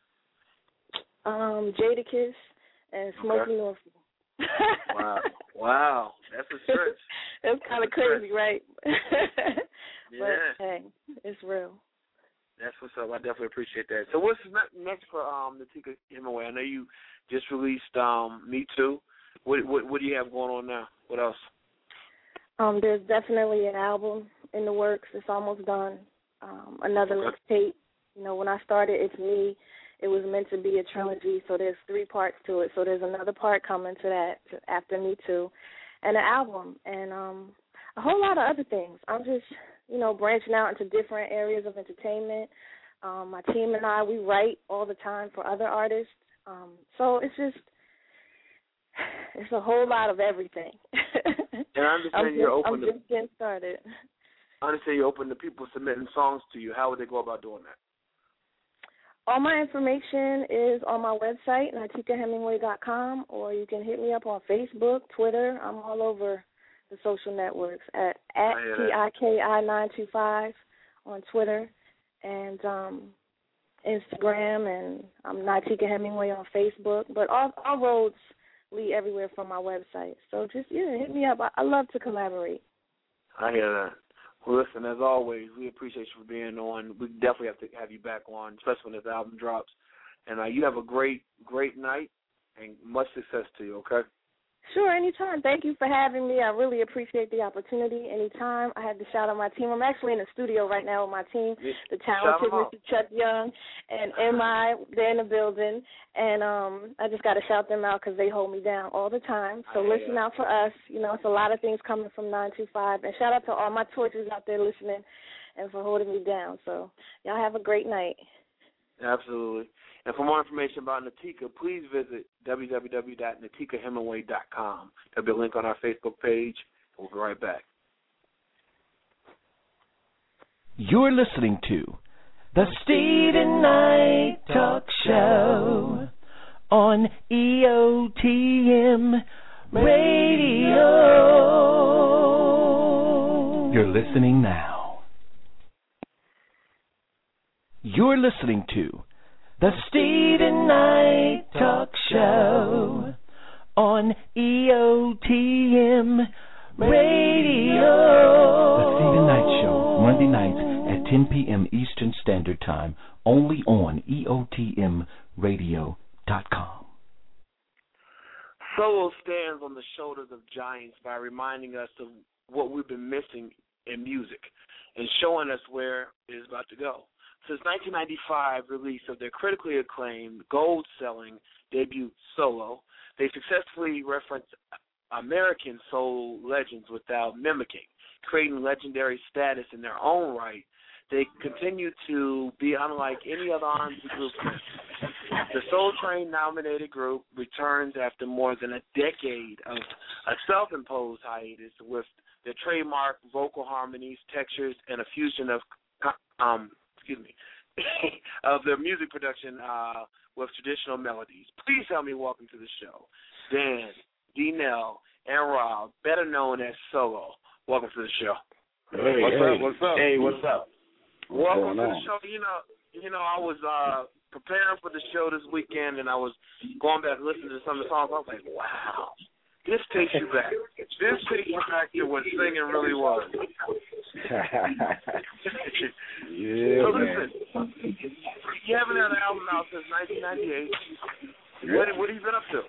Um, Jadakiss and Smokey Okay. Norfolk. Wow. Wow. That's a stretch. That's kind of crazy, right? Yeah. But hey, it's real. That's what's up. I definitely appreciate that. So what's ne- next for um Nitika Hemingway? I know you just released um Me Too. What, what what do you have going on now? What else? Um, there's definitely an album in the works. It's almost done. Um, another Okay. mixtape. You know, when I started, it's me. It was meant to be a trilogy, so there's three parts to it. So there's another part coming to that after Me Too, and an album, and um, a whole lot of other things. I'm just, you know, branching out into different areas of entertainment. Um, my team and I, we write all the time for other artists. Um, so it's just, it's a whole lot of everything. And I understand I'm you're just, open I'm to just getting started. I understand you're open to people submitting songs to you. How would they go about doing that? All my information is on my website, Nitika Hemingway dot com, or you can hit me up on Facebook, Twitter. I'm all over the social networks at, at I hear T I K I nine two five on Twitter. And um, Instagram, and I'm Natika Hemingway on Facebook. But all, all roads lead everywhere from my website. So just, yeah, hit me up. I, I love to collaborate. I hear that. Well, listen, as always, we appreciate you for being on. We definitely have to have you back on, especially when this album drops. And uh, you have a great, great night, and much success to you, okay? Sure, anytime. Thank you for having me. I really appreciate the opportunity. Anytime. I had to shout out my team. I'm actually in the studio right now with my team, the talented Mister Chuck Young and M I. They're in the building. And um, I just got to shout them out because they hold me down all the time. So listen out for us. You know, it's a lot of things coming from nine two five. And shout out to all my torches out there listening and for holding me down. So y'all have a great night. Absolutely. And for more information about Natika, please visit w w w dot natika hemingway dot com. There'll be a link on our Facebook page, and we'll be right back. You're listening to the Steven Knight Talk Show on E O T M Radio. You're listening now. You're listening to the Steven Knight Talk Show on E O T M Radio. The Steven Knight Show, Monday nights at ten p.m. Eastern Standard Time, only on E O T M radio dot com. Solo stands on the shoulders of giants by reminding us of what we've been missing in music and showing us where it is about to go. Since nineteen ninety-five release of their critically acclaimed, gold-selling debut, Solo, they successfully referenced American soul legends without mimicking, creating legendary status in their own right. They continue to be unlike any other R and B group. The Soul Train-nominated group returns after more than a decade of a self-imposed hiatus with their trademark vocal harmonies, textures, and a fusion of um. excuse me, of their music production uh, with traditional melodies. Please help me welcome to the show, Dan, D-Nell, and Rob, better known as Solo. Welcome to the show. Hey, what's hey. up? What's up? Hey, what's up? Welcome what's to the show. You know, you know, I was uh, preparing for the show this weekend, and I was going back and listening to some of the songs. I was like, wow. This takes you back. This takes you back to what singing really was. Yeah, so man. listen, you haven't had an album out since nineteen ninety-eight. What, what have you been up to?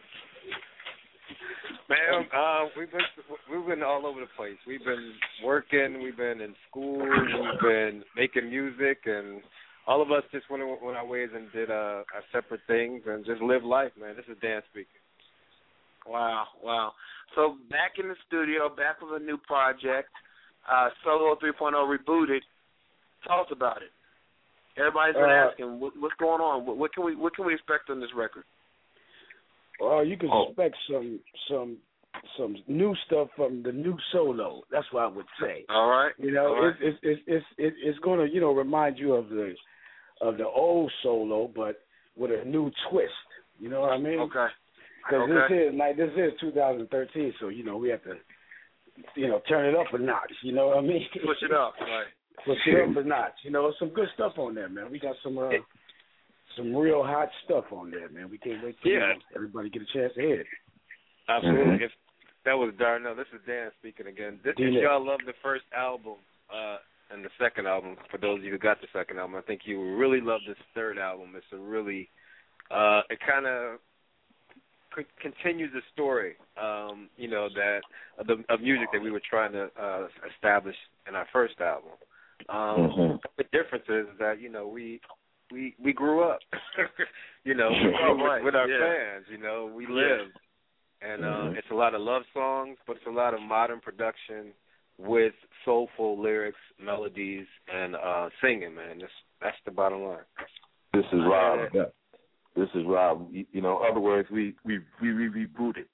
Man, uh, we've been we've been all over the place. We've been working. We've been in school. We've been making music, and all of us just went went our ways and did uh, our separate things and just live life, man. This is Dan speaking. Wow, wow. So back in the studio, back with a new project, uh, Solo three point oh Rebooted. Tell us about it. Everybody's been Uh, asking, what, what's going on? What, what can we what can we expect on this record? Well, you can Oh. expect some some some new stuff from the new Solo. That's what I would say. All right. You know, All right. it's it's it's it's it's going to you know remind you of the of the old Solo, but with a new twist. You know what I mean? Okay. Because Okay. this is like this is two thousand thirteen, so you know we have to you know turn it up a notch. You know what I mean? Push it up, right? Push it up a notch. You know, some good stuff on there, man. We got some uh, some real hot stuff on there, man. We can't wait till Yeah. you know, everybody get a chance to hear it. Absolutely. Mhm. If that was Darnell, this is Dan speaking again. This, if D-Nick. y'all love the first album uh, and the second album, for those of you who got the second album, I think you will really love this third album. It's a really, uh, it kind of c- continues the story, um, you know, that of, the, of music that we were trying to uh, establish in our first album. Um, Mhm. The difference is that, you know, we we we grew up, you know, we Oh, grew right. with our Yeah. fans, you know, we Yeah. lived. And uh, Mhm. it's a lot of love songs, but it's a lot of modern production with soulful lyrics, melodies, and uh, singing, man. That's, that's the bottom line. This is Rob. Yeah. This is Rob. You, you know, in other words, we we we, we rebooted.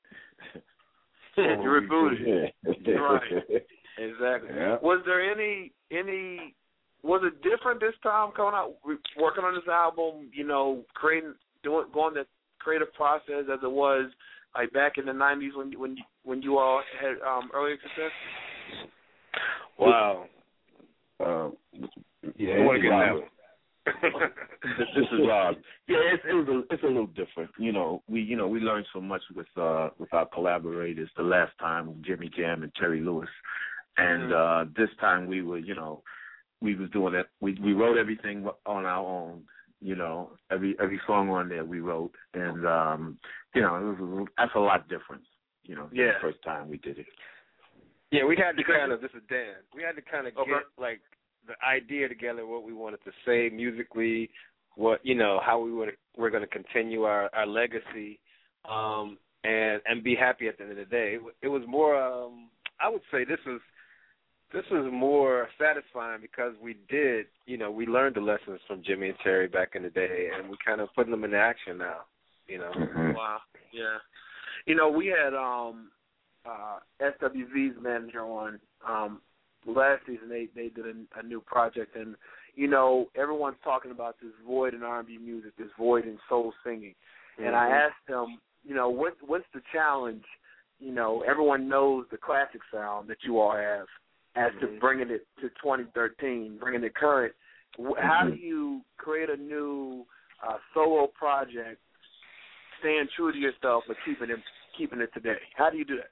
You rebooted. Yeah. Right. Exactly. Yeah. Was there any any was it different this time coming out re- working on this album? You know, creating doing going the creative process as it was like back in the nineties when when when you all had um, earlier success. Wow. Um, yeah, I want to it's get Robert. that. this, this is Rob. Yeah, it's it was a, it's a little different. You know, we you know we learned so much with uh with our collaborators the last time, Jimmy Jam and Terry Lewis, and uh this time we were you know we was doing it. We we wrote everything on our own. You know, every every song on there we wrote, and um you know it was a, that's a lot different. You know, yeah. the first time we did it. Yeah, we had to kind of, this is Dan, we had to kind of okay. get, like, the idea together, what we wanted to say musically, what, you know, how we were, we're going to continue our, our legacy, um, and and be happy at the end of the day. It, it was more, um, I would say this was, this was more satisfying because we did, you know, we learned the lessons from Jimmy and Terry back in the day, and we kind of putting them into action now, you know. Mm-hmm. Wow, yeah. You know, we had um, uh, S W V's manager on um, last season. They they did a, a new project, and you know, everyone's talking about this void in R and B music, this void in soul singing. Mm-hmm. And I asked him, you know, what what's the challenge? You know, everyone knows the classic sound that you all have, as mm-hmm. to bringing it to twenty thirteen, bringing it current. Mm-hmm. How do you create a new uh, solo project, staying true to yourself, but keeping it keeping it today? How do you do that?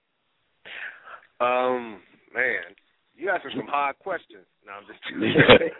Um, man, you asking some hard questions. No, I'm just kidding.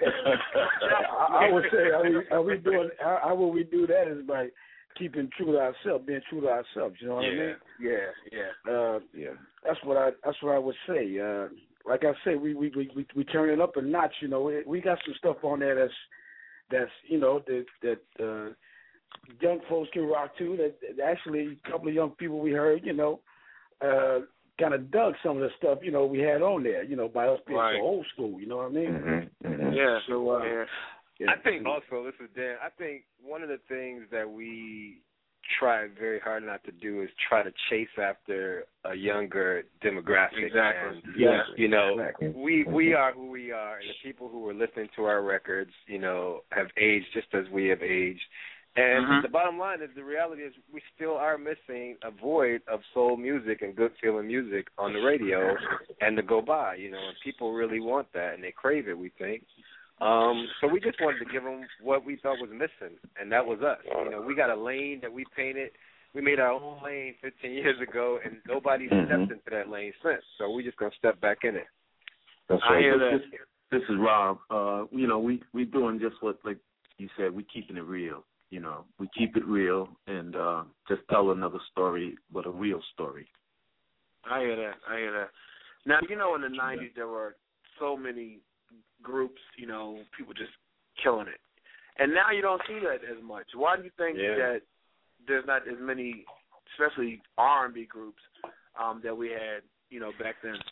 I, I would say, are we, are we doing? How, how will we do that? Is by keeping true to ourselves, being true to ourselves. You know what yeah, I mean? Yeah, yeah, uh, yeah. That's what I. That's what I would say. Uh, like I said, we we we we, we turn it up a notch. You know, we, we got some stuff on there that's that's you know that that uh, young folks can rock to. That, that actually a couple of young people we heard. You know. Uh, kind of dug some of the stuff, you know, we had on there, you know, by us being right. so old school, you know what I mean? Mm-hmm. Mm-hmm. Yeah. So, uh, yeah. yeah. I think also, this is Dan, I think one of the things that we try very hard not to do is try to chase after a younger demographic. Exactly. And, yeah. You know, exactly. we we are who we are, and the people who are listening to our records, you know, have aged just as we have aged. And mm-hmm. the bottom line is, the reality is, we still are missing a void of soul music and good feeling music on the radio and to go by, you know, and people really want that and they crave it, we think. Um, so we just wanted to give them what we thought was missing, and that was us. You know, we got a lane that we painted. We made our own lane fifteen years ago, and nobody's mm-hmm. stepped into that lane since. So we're just going to step back in it. That's I right. hear this, that. This, this is Rob. Uh, you know, we we doing just what, like you said, we keeping it real. You know, we keep it real and uh, just tell another story, but a real story. I hear that. I hear that. Now, you know, in the nineties, there were so many groups, you know, people just killing it. And now you don't see that as much. Why do you think yeah. that there's not as many, especially R and B groups, um, that we had, you know, back then?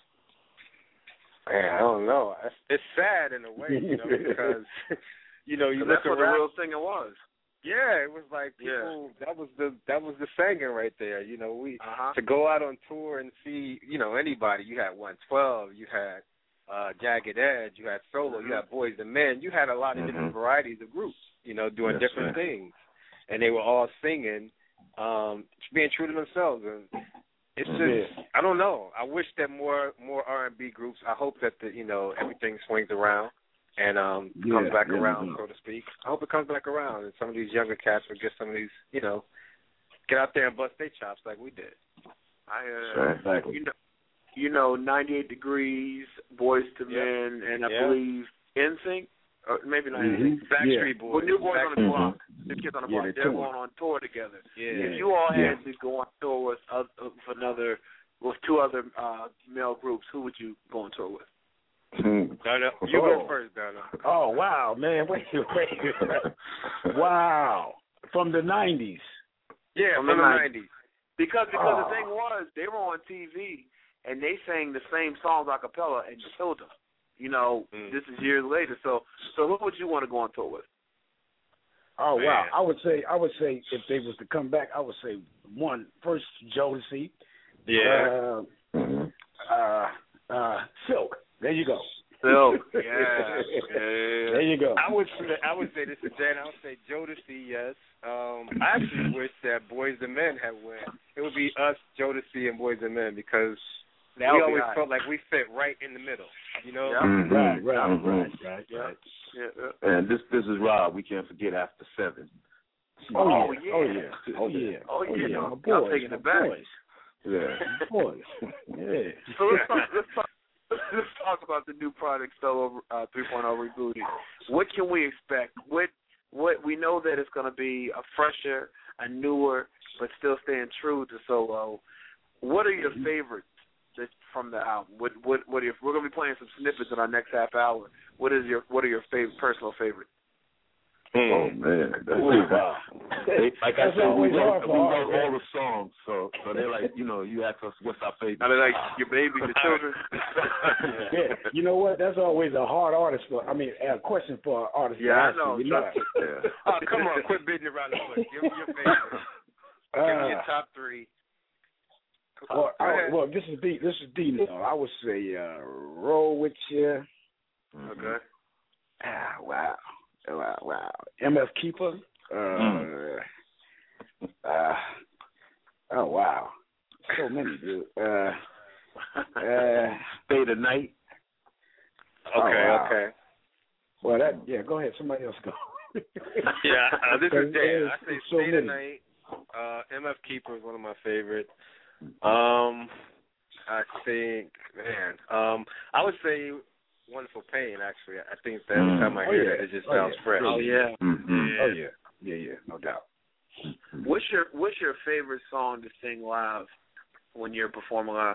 Man, I don't know. It's sad in a way, you know, because, you know, you look that's what around. the real thing it was. Yeah, it was like people. Yeah. That was the that was the singing right there. You know, we uh-huh. to go out on tour and see, you know, anybody. You had one twelve, you had uh, Jagged Edge, you had Solo, mm-hmm. you had Boys and Men. You had a lot of mm-hmm. different varieties of groups, you know, doing That's different right. things, and they were all singing, um, being true to themselves. And it's just, yeah. I don't know. I wish that more more R and B groups. I hope that the you know everything swings around. And um, yeah, comes back yeah, around, yeah. so to speak. I hope it comes back around, and some of these younger cats will get some of these, you know, get out there and bust their chops like we did. I uh, Sure, exactly. you know, you know, ninety-eight Degrees, Boys to Yep. Men, and I Yeah. believe N Sync, or maybe not Mm-hmm. N Sync. Backstreet yeah. Boys. Well, New Boys Back- on the Mhm. Block, the kids on the Yeah, block, they're they're touring. going on tour together. Yeah. If you all Yeah. had to go on tour with, uh, with another, with two other uh, male groups, who would you go on tour with? Donna, you Oh. go first, Donna. Oh wow, man! Wait, wait. Wow, from the nineties. Yeah, From from the the nineties. nineties. Because because Oh. the thing was, they were on T V and they sang the same songs a cappella and killed them. You know, Mm. this is years later. So so who would you want to go on tour with? Oh Man. wow! I would say, I would say, if they was to come back, I would say one first Jodeci. Yeah. Uh, Mm-hmm. uh, uh, Silk. There you go. Silk. Yeah. yeah. There you go. I would say, I would say this is Dan. I would say Jodeci, yes. Um, I actually wish that Boys and Men had won. It would be us, Jodeci, and Boys and Men because That we would be always hot. felt like we fit right in the middle. You know? Yeah. Mhm. Right, right, Mhm. right, right, Yeah. right. Yeah. yeah. And this this is Rob. We can't forget After Seven. Oh, Oh, yeah. yeah. Oh yeah. Oh yeah. Oh, yeah. My Y'all boys. taking my it back. boys. Yeah. My boys. Yeah. So let's talk, let's talk, let's talk about the new product, Solo uh, three point oh Rebooted. What can we expect? What what we know that it's going to be a fresher, a newer, but still staying true to Solo. What are your favorites that, from the album? What what what are your, we're going to be playing some snippets in our next half hour. What is your what are your favorite personal favorites? Oh man, that's Ooh, wow. They, like I That's said, we always wrote, hard we for wrote us, all the songs, so so they're like, you know, you ask us what's our favorite. Are they like your baby, the children? Yeah, you know what? That's always a hard artist for. I mean, a question for an artist. Yeah, to I ask know. You, you know. Yeah. Oh, come on, quit beating around the bush. Give me your favorite. Give me your Uh, top three. well, Go I, ahead. well, this is D. This is D. Now, I would say uh, roll with you. Okay. Ah, wow, wow, wow. M F Keeper. Uh, Mm. uh, oh wow, so many, dude. Uh, uh, Stay the Night. Okay, oh, wow. okay. Well, that yeah. Go ahead. Somebody else go. Yeah, uh, this is Dan. I say So Stay many. Tonight. Uh, M F Keeper is one of my favorites. Um, I think, man, um, I would say Wonderful Pain, actually. I think that every Mm. time I Oh, hear yeah. that, it just Oh, sounds yeah. fresh. Oh yeah. Mm-hmm. Oh yeah, yeah, yeah, no doubt. What's your What's your favorite song to sing live when you're performing live?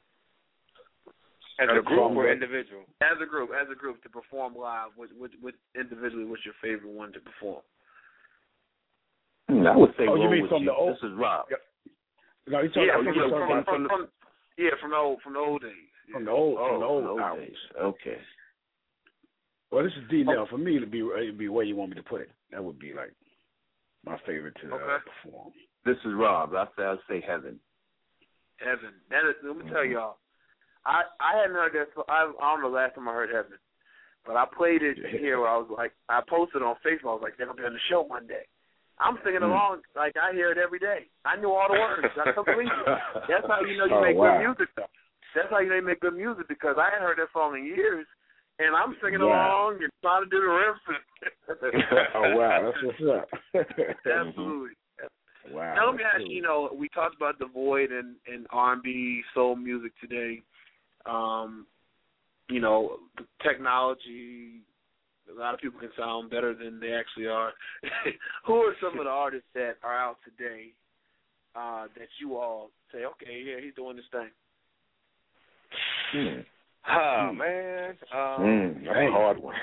As a group or individual? As a group, as a group to perform live. With, with, with individually, what's your favorite one to perform? Mm, I would say Oh, you Roll mean With from You. the old- This is Rob. Yep. No, you talking Yeah, I from, think the, you're from, talking about from, from, from, yeah, from the old from the old days. Yeah. from the old Oh, from the old old albums. days. Okay. Well, this is D now. For me, it'd be it'd be where you want me to put it. That would be like my favorite to uh, Okay. perform. This is Rob. I say I'd say Heaven. Heaven. That is, let me tell y'all, I I hadn't heard that. So I, I don't know the last time I heard Heaven, but I played it Yeah. here. Where I was like, I posted on Facebook. I was like, they're gonna be on the show one day. I'm singing Mm. along like I hear it every day. I knew all the words. I couldn't believe it. That's how you know you Oh, make wow. good music. That's how you know you make good music because I hadn't heard that song in years, and I'm singing Wow. along and trying to do the riffs. Oh wow, that's what's up. Absolutely. Wow. Now let me that's ask cool. you. You know, we talked about the void and and R and B soul music today. Um, you know, the technology. A lot of people can sound better than they actually are. Who are some of the artists that are out today uh, that you all say, okay, yeah, he's doing this thing? Mm. Oh, Mm. man. Um, Mm, that's dang. a hard one.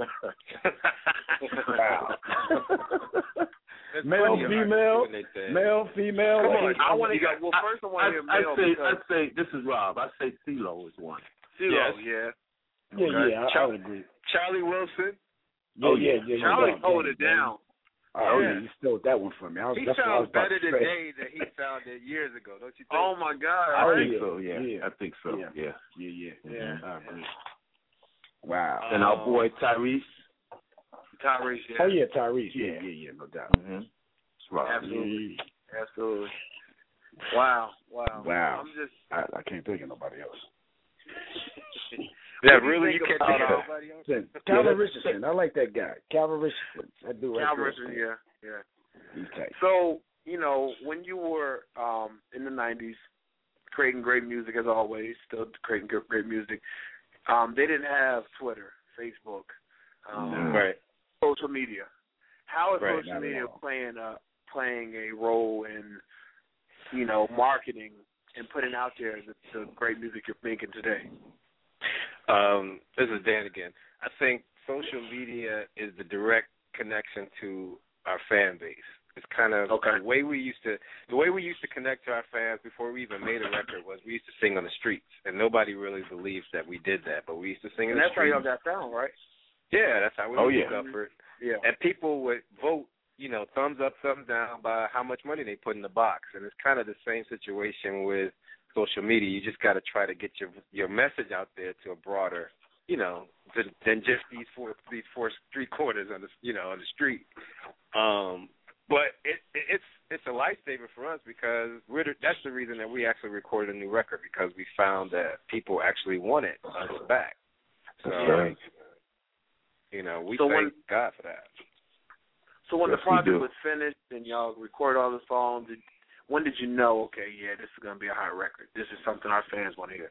Wow. there's Male, plenty of artists female, doing their thing. male, female. Come like, on, I want to You go. got- Well, first I want to hear I, male I'd say, because I'd say, this is Rob. I'd say CeeLo is one. CeeLo, Yes. yeah. Yeah, Okay. yeah, I, I Char- would agree. Charlie Wilson. Yeah, Oh, yeah, yeah. yeah. yeah, Charlie yeah, hold yeah, it yeah. down. Oh Yeah. yeah, you stole that one from me. I was, He that's what I was sounds about better to say. today than he sounded years ago, don't you think? Oh my God! I Oh, think yeah. so, yeah. Yeah. I think so, Yeah. yeah. Yeah, yeah, Yeah. I agree. Wow. And our Um, boy Tyrese. Tyrese, yeah. Oh yeah, Tyrese. Yeah, Yeah. yeah, yeah, no doubt. Mm-hmm. It's Rob. Absolutely. Absolutely. Wow, wow. Wow. I'm just. I, I can't think of nobody else. Yeah, What do you really? You think can't about, think of uh, anybody else? Then, Yeah, Calvin that's- Richardson. I like that guy. Calvin Richardson. That dude right Cal there. Richardson, yeah, yeah. He's tight. So, you know, when you were um, in the nineties, creating great music as always, still creating good- great music, um, they didn't have Twitter, Facebook, um, No. Right. social media. How is Right, social not at media all. playing a playing a role in, you know, marketing and putting out there the, the great music you're making today? Um, this is Dan again. I think social media is the direct connection to our fan base. It's kind of Okay. the way we used to the way we used to connect to our fans before we even made a record was we used to sing on the streets, and nobody really believes that we did that, but we used to sing in And the that's how streets. y'all got down, right? Yeah, that's how we Oh, used yeah. to suffer. Yeah. And people would vote, you know, thumbs up, thumbs down by how much money they put in the box. And it's kind of the same situation with social media. You just got to try to get your your message out there to a broader, you know, than, than just these four these four street corners on the you know on the street. Um, but it, it it's it's a lifesaver for us because we're the, that's the reason that we actually recorded a new record because we found that people actually wanted us back. So, right. you know, we so thank when, God for that. So when yes, the project was finished and y'all recorded all the songs, did, when did you know, okay, yeah, this is going to be a hot record. This is something our fans want to hear.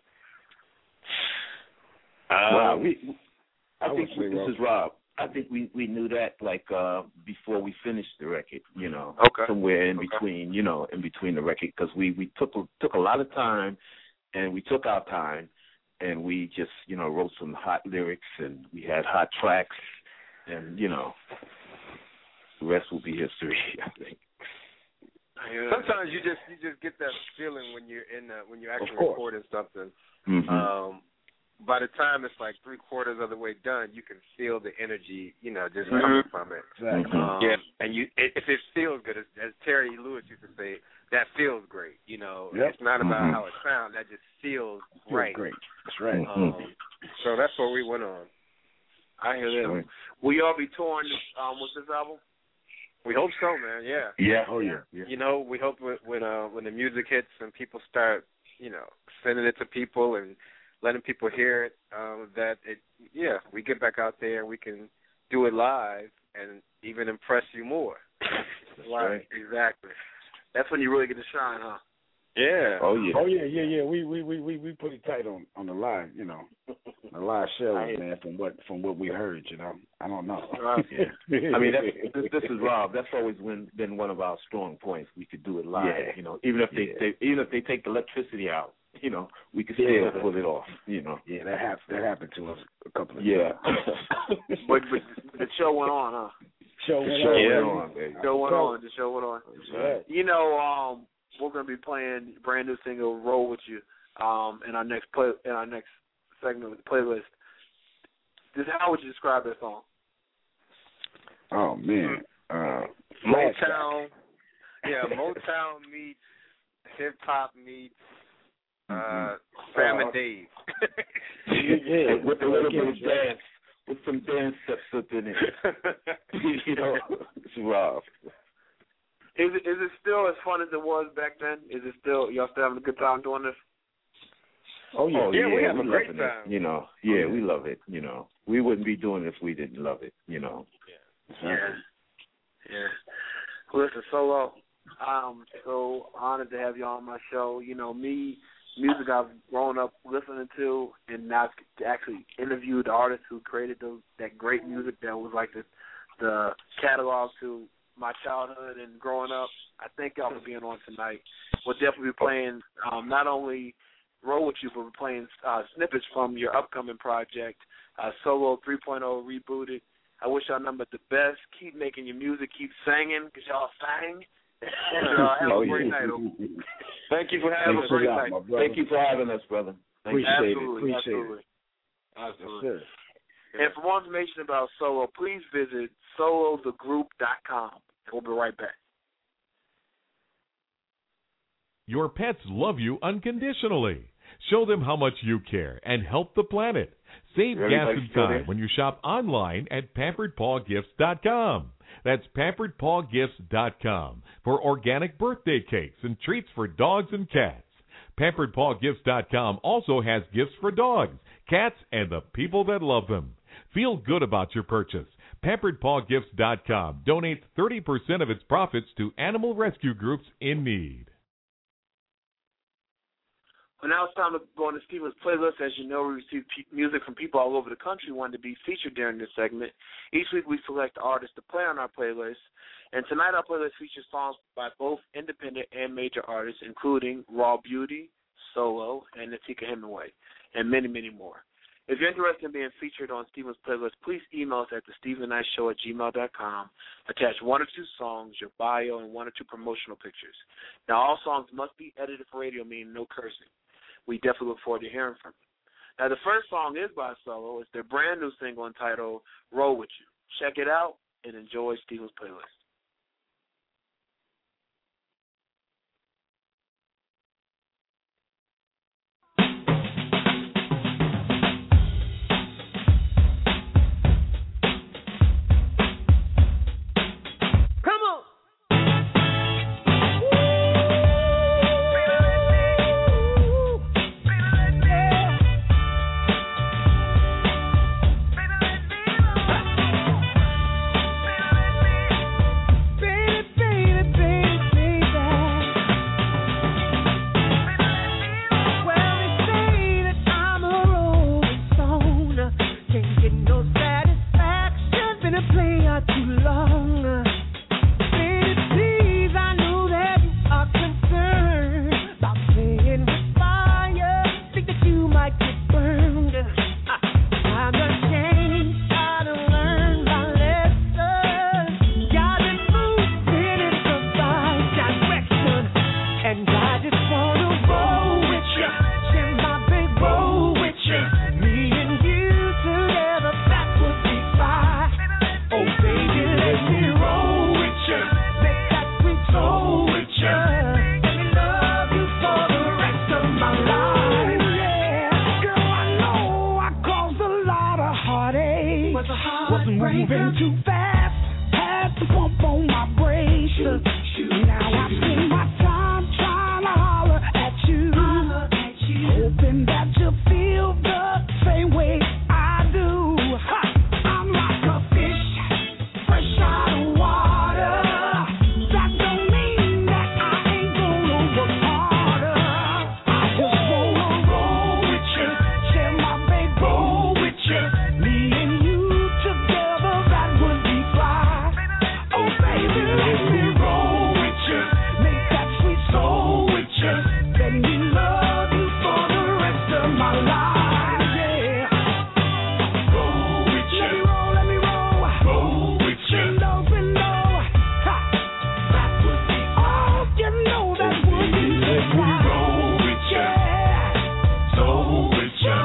Um, wow, we, I, I think say, this Rob. is Rob. I think we, we knew that like uh, before we finished the record, you know, okay. somewhere in okay. between, you know, in between the record because we, we took took a lot of time, and we took our time, and we just you know wrote some hot lyrics, and we had hot tracks, and you know, the rest will be history. I think. Sometimes you just you just get that feeling when you're in the, when you're actually recording something. Mm-hmm. Um, by the time it's like three quarters of the way done, you can feel the energy, you know, just mm-hmm. coming from it. Exactly. Um, yeah, and you if it feels good, as, as Terry Lewis used to say, that feels great. You know, yep. it's not about mm-hmm. how it sounds; that just feels Feels right. great. That's right. Um, so that's what we went on. I hear that. Right. Will y'all be touring um, with this album? We hope so, man. Yeah. Yeah. Oh yeah. yeah. You know, we hope when when, uh, when the music hits and people start, you know, sending it to people and letting people hear it, um, that it, yeah, we get back out there and we can do it live and even impress you more. That's right. Exactly. That's when you really get to shine, huh? Yeah. Oh yeah. Oh yeah, yeah, yeah. We we we we we put it tight on on the live, you know, the live shows, man. From what from what we heard, you know, I don't know. Yeah. I mean, that's, this, this is Rob. That's always been been one of our strong points. We could do it live, yeah. you know, even if they, yeah. they even if they take the electricity out, you know, we could still yeah. pull it off, you know. Yeah, that happened. That happened to us a couple of yeah. times. but, but the show went on, huh? Show went show on. Went on, baby. Show went on. The show went on. Right. You know, um. we're going to be playing a brand new single, "Roll With You," um, in our next play, in our next segment of the playlist. This, how would you describe that song? Oh man, uh, Motown, yeah, Motown meets hip hop meets uh, Sam and Dave. yeah, with a little bit of dance, with some dance steps up in it. You know, it's Rob. Is it is it still as fun as it was back then? Is it still y'all still having a good time doing this? Oh yeah, oh, yeah, yeah, we have we a great loving time. It, you know, yeah, oh, yeah, we love it. You know, we wouldn't be doing it if we didn't love it. You know. Yeah. Yeah. Yeah. Listen, Solo, I'm so honored to have you on my show. You know, me, music I've grown up listening to, and now to actually interview the artists who created those, that great music that was like the the catalog to my childhood and growing up. I thank y'all for being on tonight. We'll definitely be playing um, not only Roll With You, but we're playing uh, snippets from your upcoming project, uh, Solo three point oh Rebooted. I wish y'all nothing but the best. Keep making your music. Keep singing, because y'all sang. And, uh, have oh, a great yeah. night. Thank you for having have us. A great night. Thank you for having us, brother. Thank Appreciate absolutely, it. Appreciate absolutely. it. Absolutely. Yes, and for more information about Solo, please visit solo the group dot com. We'll be right back. Your pets love you unconditionally. Show them how much you care and help the planet. Save Really gas like and still time there? when you shop online at pampered paw gifts dot com. That's pampered paw gifts dot com for organic birthday cakes and treats for dogs and cats. pampered paw gifts dot com also has gifts for dogs, cats, and the people that love them. Feel good about your purchase. pampered paw gifts dot com donates thirty percent of its profits to animal rescue groups in need. Well, now it's time to go on to Steven's playlist. As you know, we receive pe- music from people all over the country who want to be featured during this segment. Each week we select artists to play on our playlist. And tonight our playlist features songs by both independent and major artists, including Raw Beauty, Solo, and Natika Hemingway, and many, many more. If you're interested in being featured on Steven's playlist, please email us at the Steven Knight Show at gmail dot com. Attach one or two songs, your bio, and one or two promotional pictures. Now, all songs must be edited for radio, meaning no cursing. We definitely look forward to hearing from you. Now, the first song is by Solo. It's their brand new single entitled Roll With You. Check it out and enjoy Steven's playlist. Come on. Wasn't moving too fast. Had to pump on my brakes. Now I spend my time trying to holler at you, hoping that you feel the same way I do. Ha! I'm like a fish, fresh out of water. That don't mean that I ain't gonna work harder. I just wanna roll with you, share my baby, roll with you. Me and you together, that would be fly. Oh baby, let me roll with you, make that sweet soul with you. Let me love you for the rest of my life, yeah. Roll with you, let me roll, let me roll. Roll with you, window, window. Ha! That would be, oh, you know that would be the fly. Roll with you, soul with you.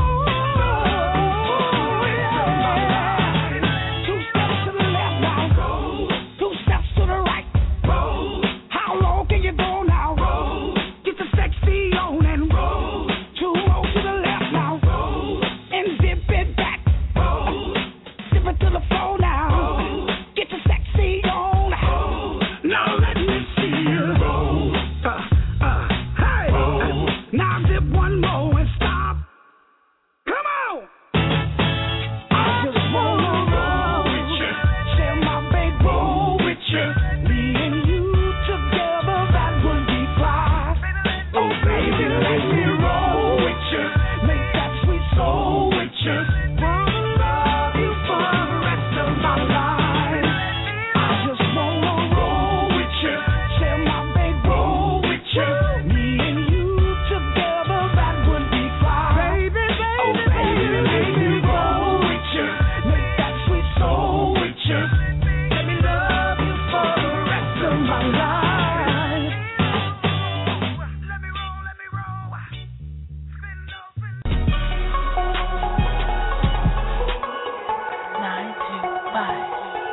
Two steps to the left now, roll. Two steps to the right, roll. How low can you go now? Roll. Get the sexy on and roll. Two roll to the left now, roll. And dip it back, roll. Dip it to the floor now, roll. Get the sexy on, roll. Now let me see you roll. Uh, uh, hey. Roll. Now dip one more and stop. Come on. I just wanna roll with you, share my baby, roll with you. Me and you together, that would be fly. Oh baby, let me roll with you, make that sweet soul with you. Wanna love you for the rest of my life. I just wanna roll with you, share my baby, roll with you. Me and you together, that would be fly. Baby, baby, oh baby, let me roll with you, make that sweet soul with you. Let me love you for the rest of my life. Let me roll, let me roll. Spin over. Nine, two, five.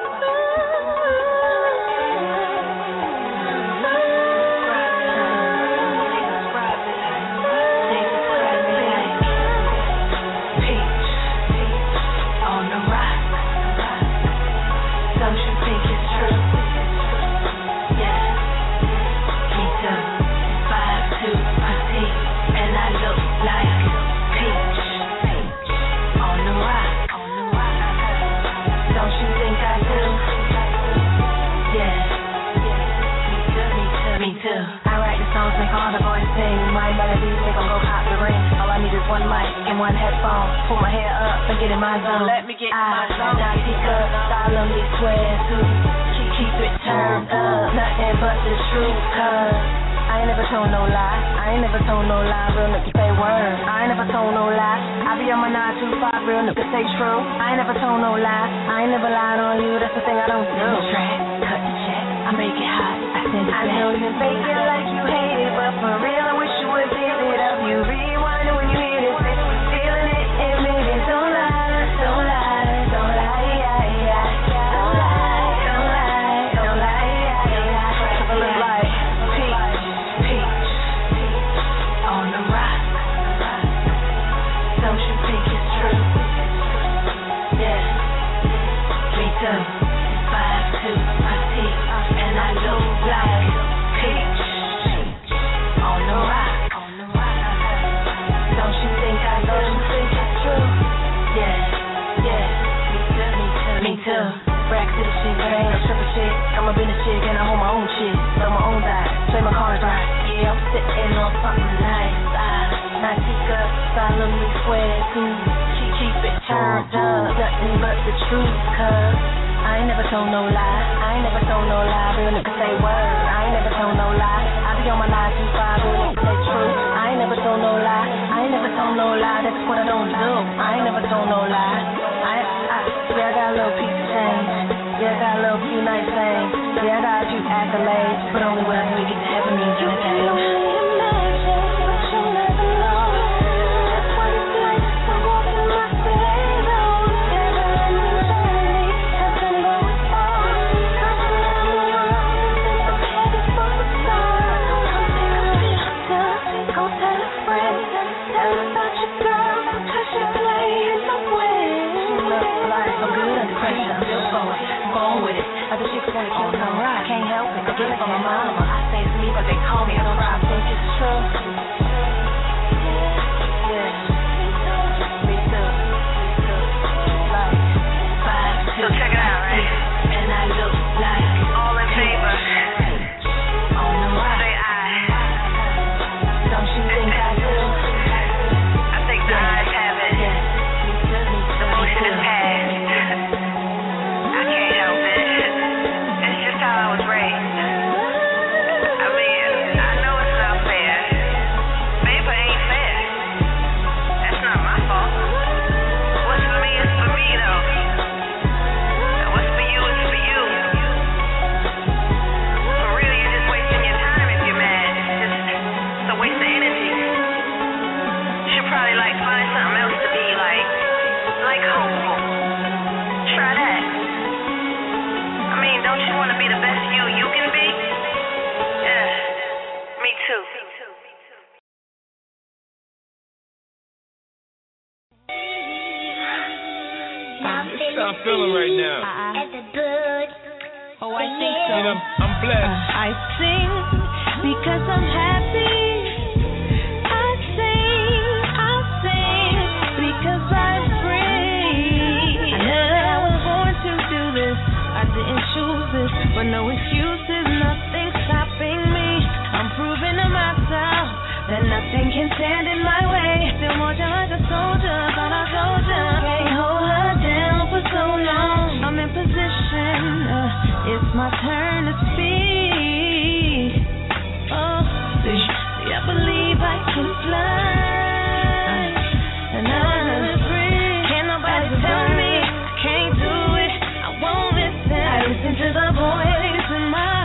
On the rock. Don't you think it's true? Yeah, me too. Five two petite, and I look like peach. On the rock. Don't you think I do? Yeah, me too, me too, me too. I write the songs, make all the boys sing. My melodies make 'em go cop the ring. All I need is one mic and one headphone. Pull my hair up and get in my zone. Let me get in my zone. I pick up, solemnly swear to keep, keep it turned up. Nothing but the truth, cause I ain't never told no lie. I ain't never told no lie. Real niggas say word. I ain't never told no lie. I be on my nine two five. Real niggas say true. I ain't never told no lie. I ain't never lied on you. That's the thing I don't do. Track, cut the check. I make it hot. I send it back. I know you fake it like you hate it, but for real, I wish you would give it up. You rewind it when you hear this. Feeling it in me. Don't lie, don't lie, don't lie, yeah, yeah. Don't lie, don't lie, don't lie, yeah, yeah. Triple of life, peach, peach, on the rock. Don't you think it's true? Yeah, me too. Five two petite, and I look like peach, on the rock. Don't you think I don't think it's true? Yeah, yeah, me too, me too, me too. Rack to the shit, but I ain't no triple shit. I'm a business chick and I hold my own shit. Know my own die, play my cards right. Yeah, I'm sitting on something nice. Ah, Natika, solemnly swear to keep, keep it turned up. Nothing but the truth, cause I ain't never told no lie. I ain't never told no lie. Real niggas say word. I ain't never told no lie. I be on my nine two five. Real niggas say true. I ain't never told no lie. I ain't never told no lie. That's what I don't do. I ain't never told no lie. I, I, yeah, I got a little piece of change. Yeah, I got a little few nice things. Yeah, I got a few accolades, but only when I can get to heaven means anything. Tell us about your girl, 'cause she playing the way. She looks like the chicks wanna kill me. I can't help it, I get it from my mama. I say it's me, but they call me a don't I think it's true. Yeah. Me too. Like, five, two, so check it out, right? And I look like all in favor. On the right. Say I. Don't you think I do? I think the eyes have it. The motion is past. I can't help it. It's just how I was raised. I mean, I know it's not fair. Paper ain't fair. That's not my fault. What's for me is for me, though. And what's for you is for you. For real, you're just wasting your time if you're mad. It's just it's a waste of energy. You should probably like find something else to be like, like hopeful. Try that. I mean, don't you want to be the best you you can be? Yeah, me too. It's how I'm feeling right now. Oh, I think so. You know, I'm blessed. I sing because I'm happy. I sing, I sing because I'm free. I know that I was born to do this. I didn't choose this, but no excuses, nothing stopping me. I'm proving to myself that nothing can stand in my way. Still marching like a soldier, thought I told ya. Can't hold her down for so long. I'm in position. Uh, it's my turn to speak. Oh, see, see, I believe I can fly, and I wanna breathe. Can't nobody tell me I can't do it. I won't listen. I listen to the voice in my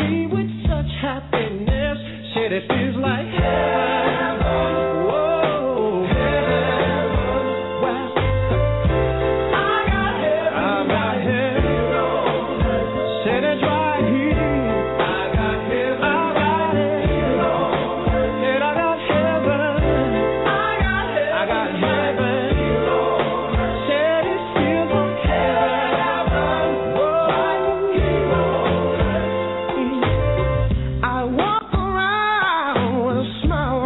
me with such happiness. Said it feels like heaven. Whoa, heaven. Well, I got heaven. I got heaven. Said it's right here. I got heaven. I got heaven. Said I got heaven. I got heaven. I got heaven. Said it feels like heaven. Whoa. I walk around with a smile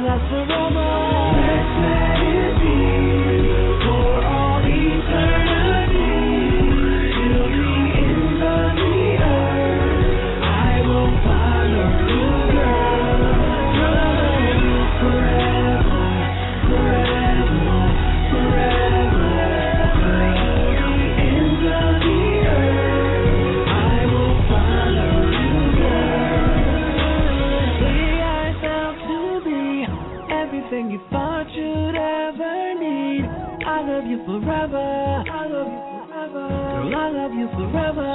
last forever. Let's let it be for all eternity. Till the end of the earth, I will follow you, girl. Love you forever, forever, forever. Till the end of the earth, I will follow you, girl. We ourselves to be everything you thought you'd ever need. I love you forever. I love you forever. Girl, I love you forever.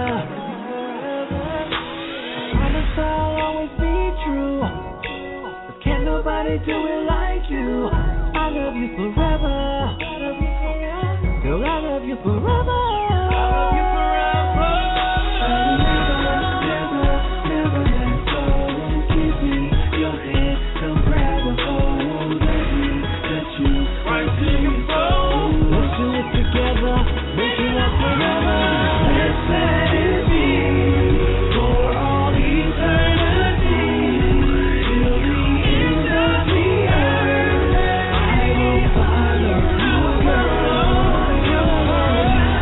I promise I'll always be true. 'Cause can't nobody do it like you. I love you forever. Girl, I love you forever. I love you forever. I'll never, never, never let go. Give me your hand, come grab a hold. Let me touch you right to your soul. Let's do it together, make it last forever. Let's let it be for all eternity. Till the end of the earth, I will follow you, girl.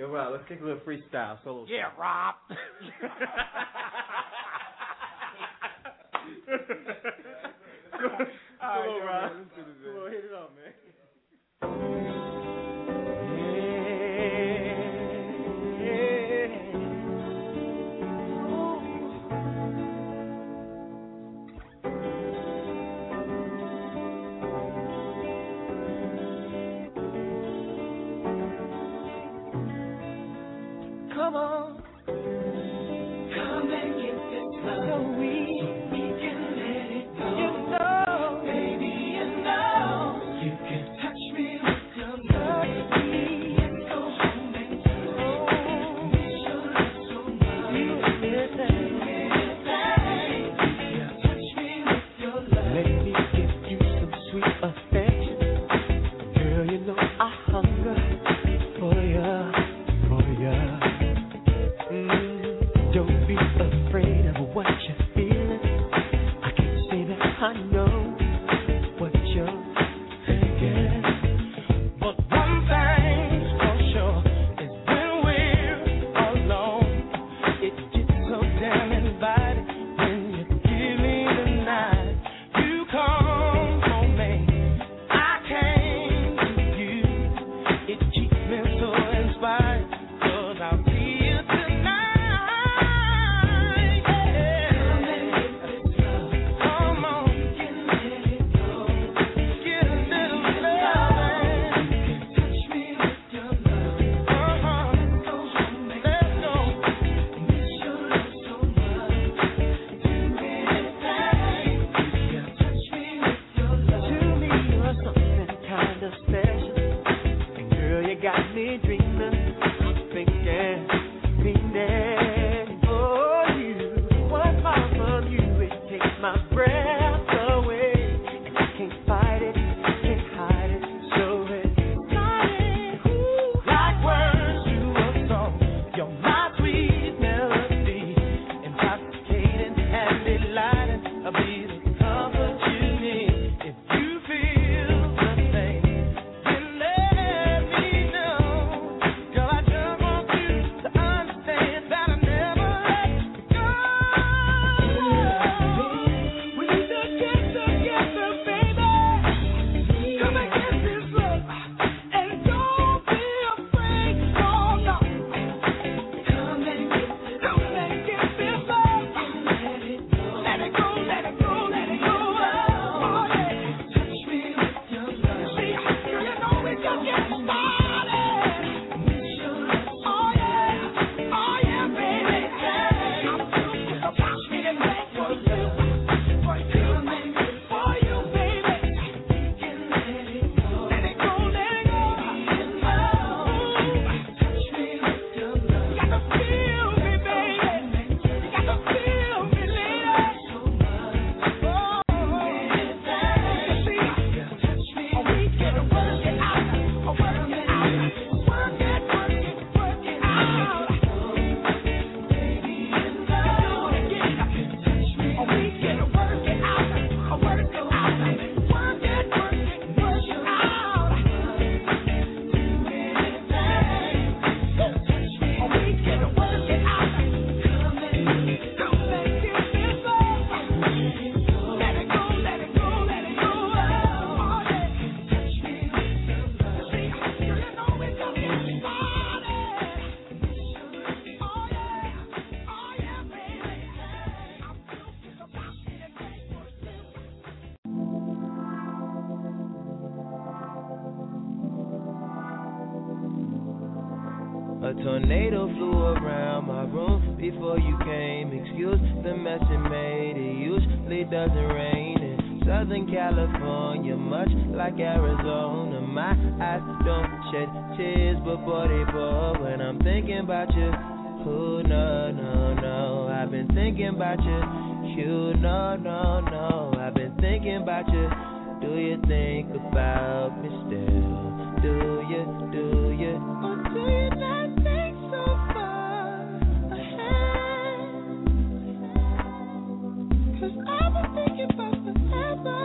Yo, Rob, let's take a little freestyle. Solo. Yeah, Rob. All right, Rob. Come on, hit it up, man. Come on, come and get this love. So we, we can let it go. You know, baby, you know, you can touch me with your love. Me and go home and go. Miss your love so much. You miss it. You touch me with your love. Let me give you some sweet affection. Girl, you know I hunger for ya, for ya. Don't be afraid of what you're feeling. I can't say that I know what you're thinking. But one thing's for sure is when we're alone, it gets so damn inviting when you give me the night. You come for me, I came to you. It keeps me so inspired, 'cause I'll see you tonight. Got me dreaming, thinking, dreaming for you. One more from you, it takes my breath away, and I can't fight it, can't hide it. So it's starting, like words to a song. You're my sweet melody, intoxicating and delighting. I'll be the comfort you need if you feel the same. A tornado flew around my room before you came. Excuse the mess it made. It usually doesn't rain in Southern California, much like Arizona. My eyes don't shed tears, but boy they pour when I'm thinking about you. Oh no, no, no, I've been thinking about you. You no, no, no, I've been thinking about you. Do you think about me still? Do you, do you, or do you not think so far ahead? 'Cause I've been thinking about forever.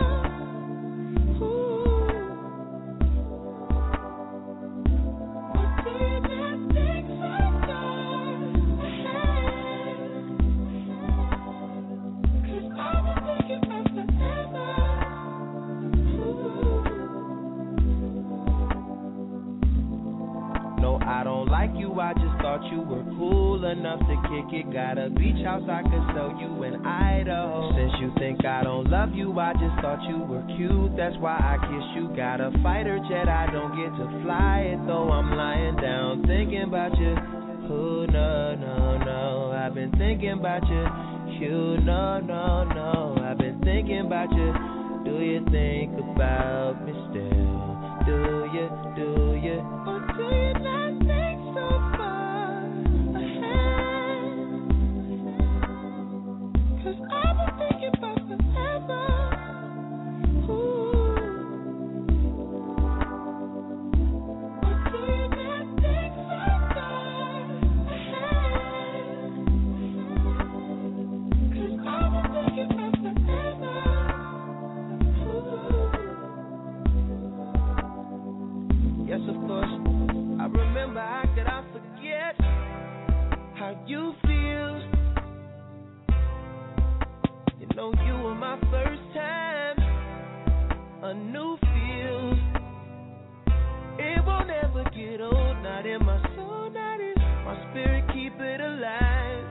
Ooh. Or do you not think so I don't like you, I just thought you were cool enough to kick it. Got a beach house I could sell you in Idaho. Since you think I don't love you, I just thought you were cute. That's why I kiss you. Got a fighter jet, I don't get to fly it, though I'm lying down thinking about you. Oh, no, no, no, I've been thinking about you. You, no, no, no, I've been thinking about you. Do you think about me still? Do you, do you, or do you not think so far ahead? 'Cause I've been thinking about forever. Ooh. Or do you not think so far ahead? 'Cause I've been thinking about forever. Yes, of course, I remember, how could I forget how you feel? You know you were my first time, a new feel. It won't ever get old, not in my soul, not in my spirit, keep it alive.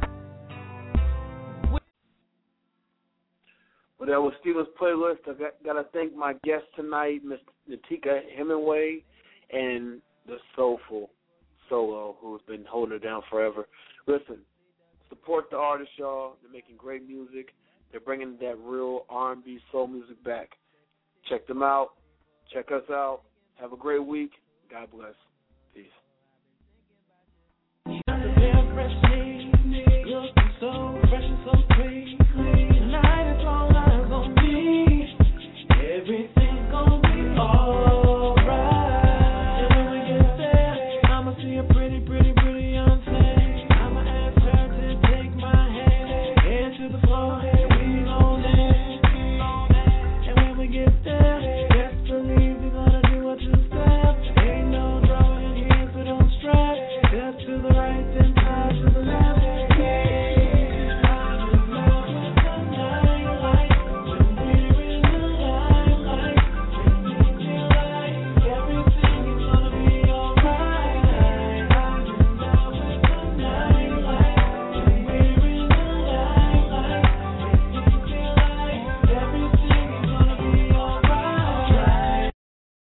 Well, that was Steven's playlist. I got, got to thank my guest tonight, Miss Natika Hemingway, and the Soulful Solo, who's been holding it down forever. Listen, support the artists, y'all. They're making great music. They're bringing that real R and B soul music back. Check them out. Check us out. Have a great week. God bless. Peace. Got the damn fresh shade, looking so fresh and so clean.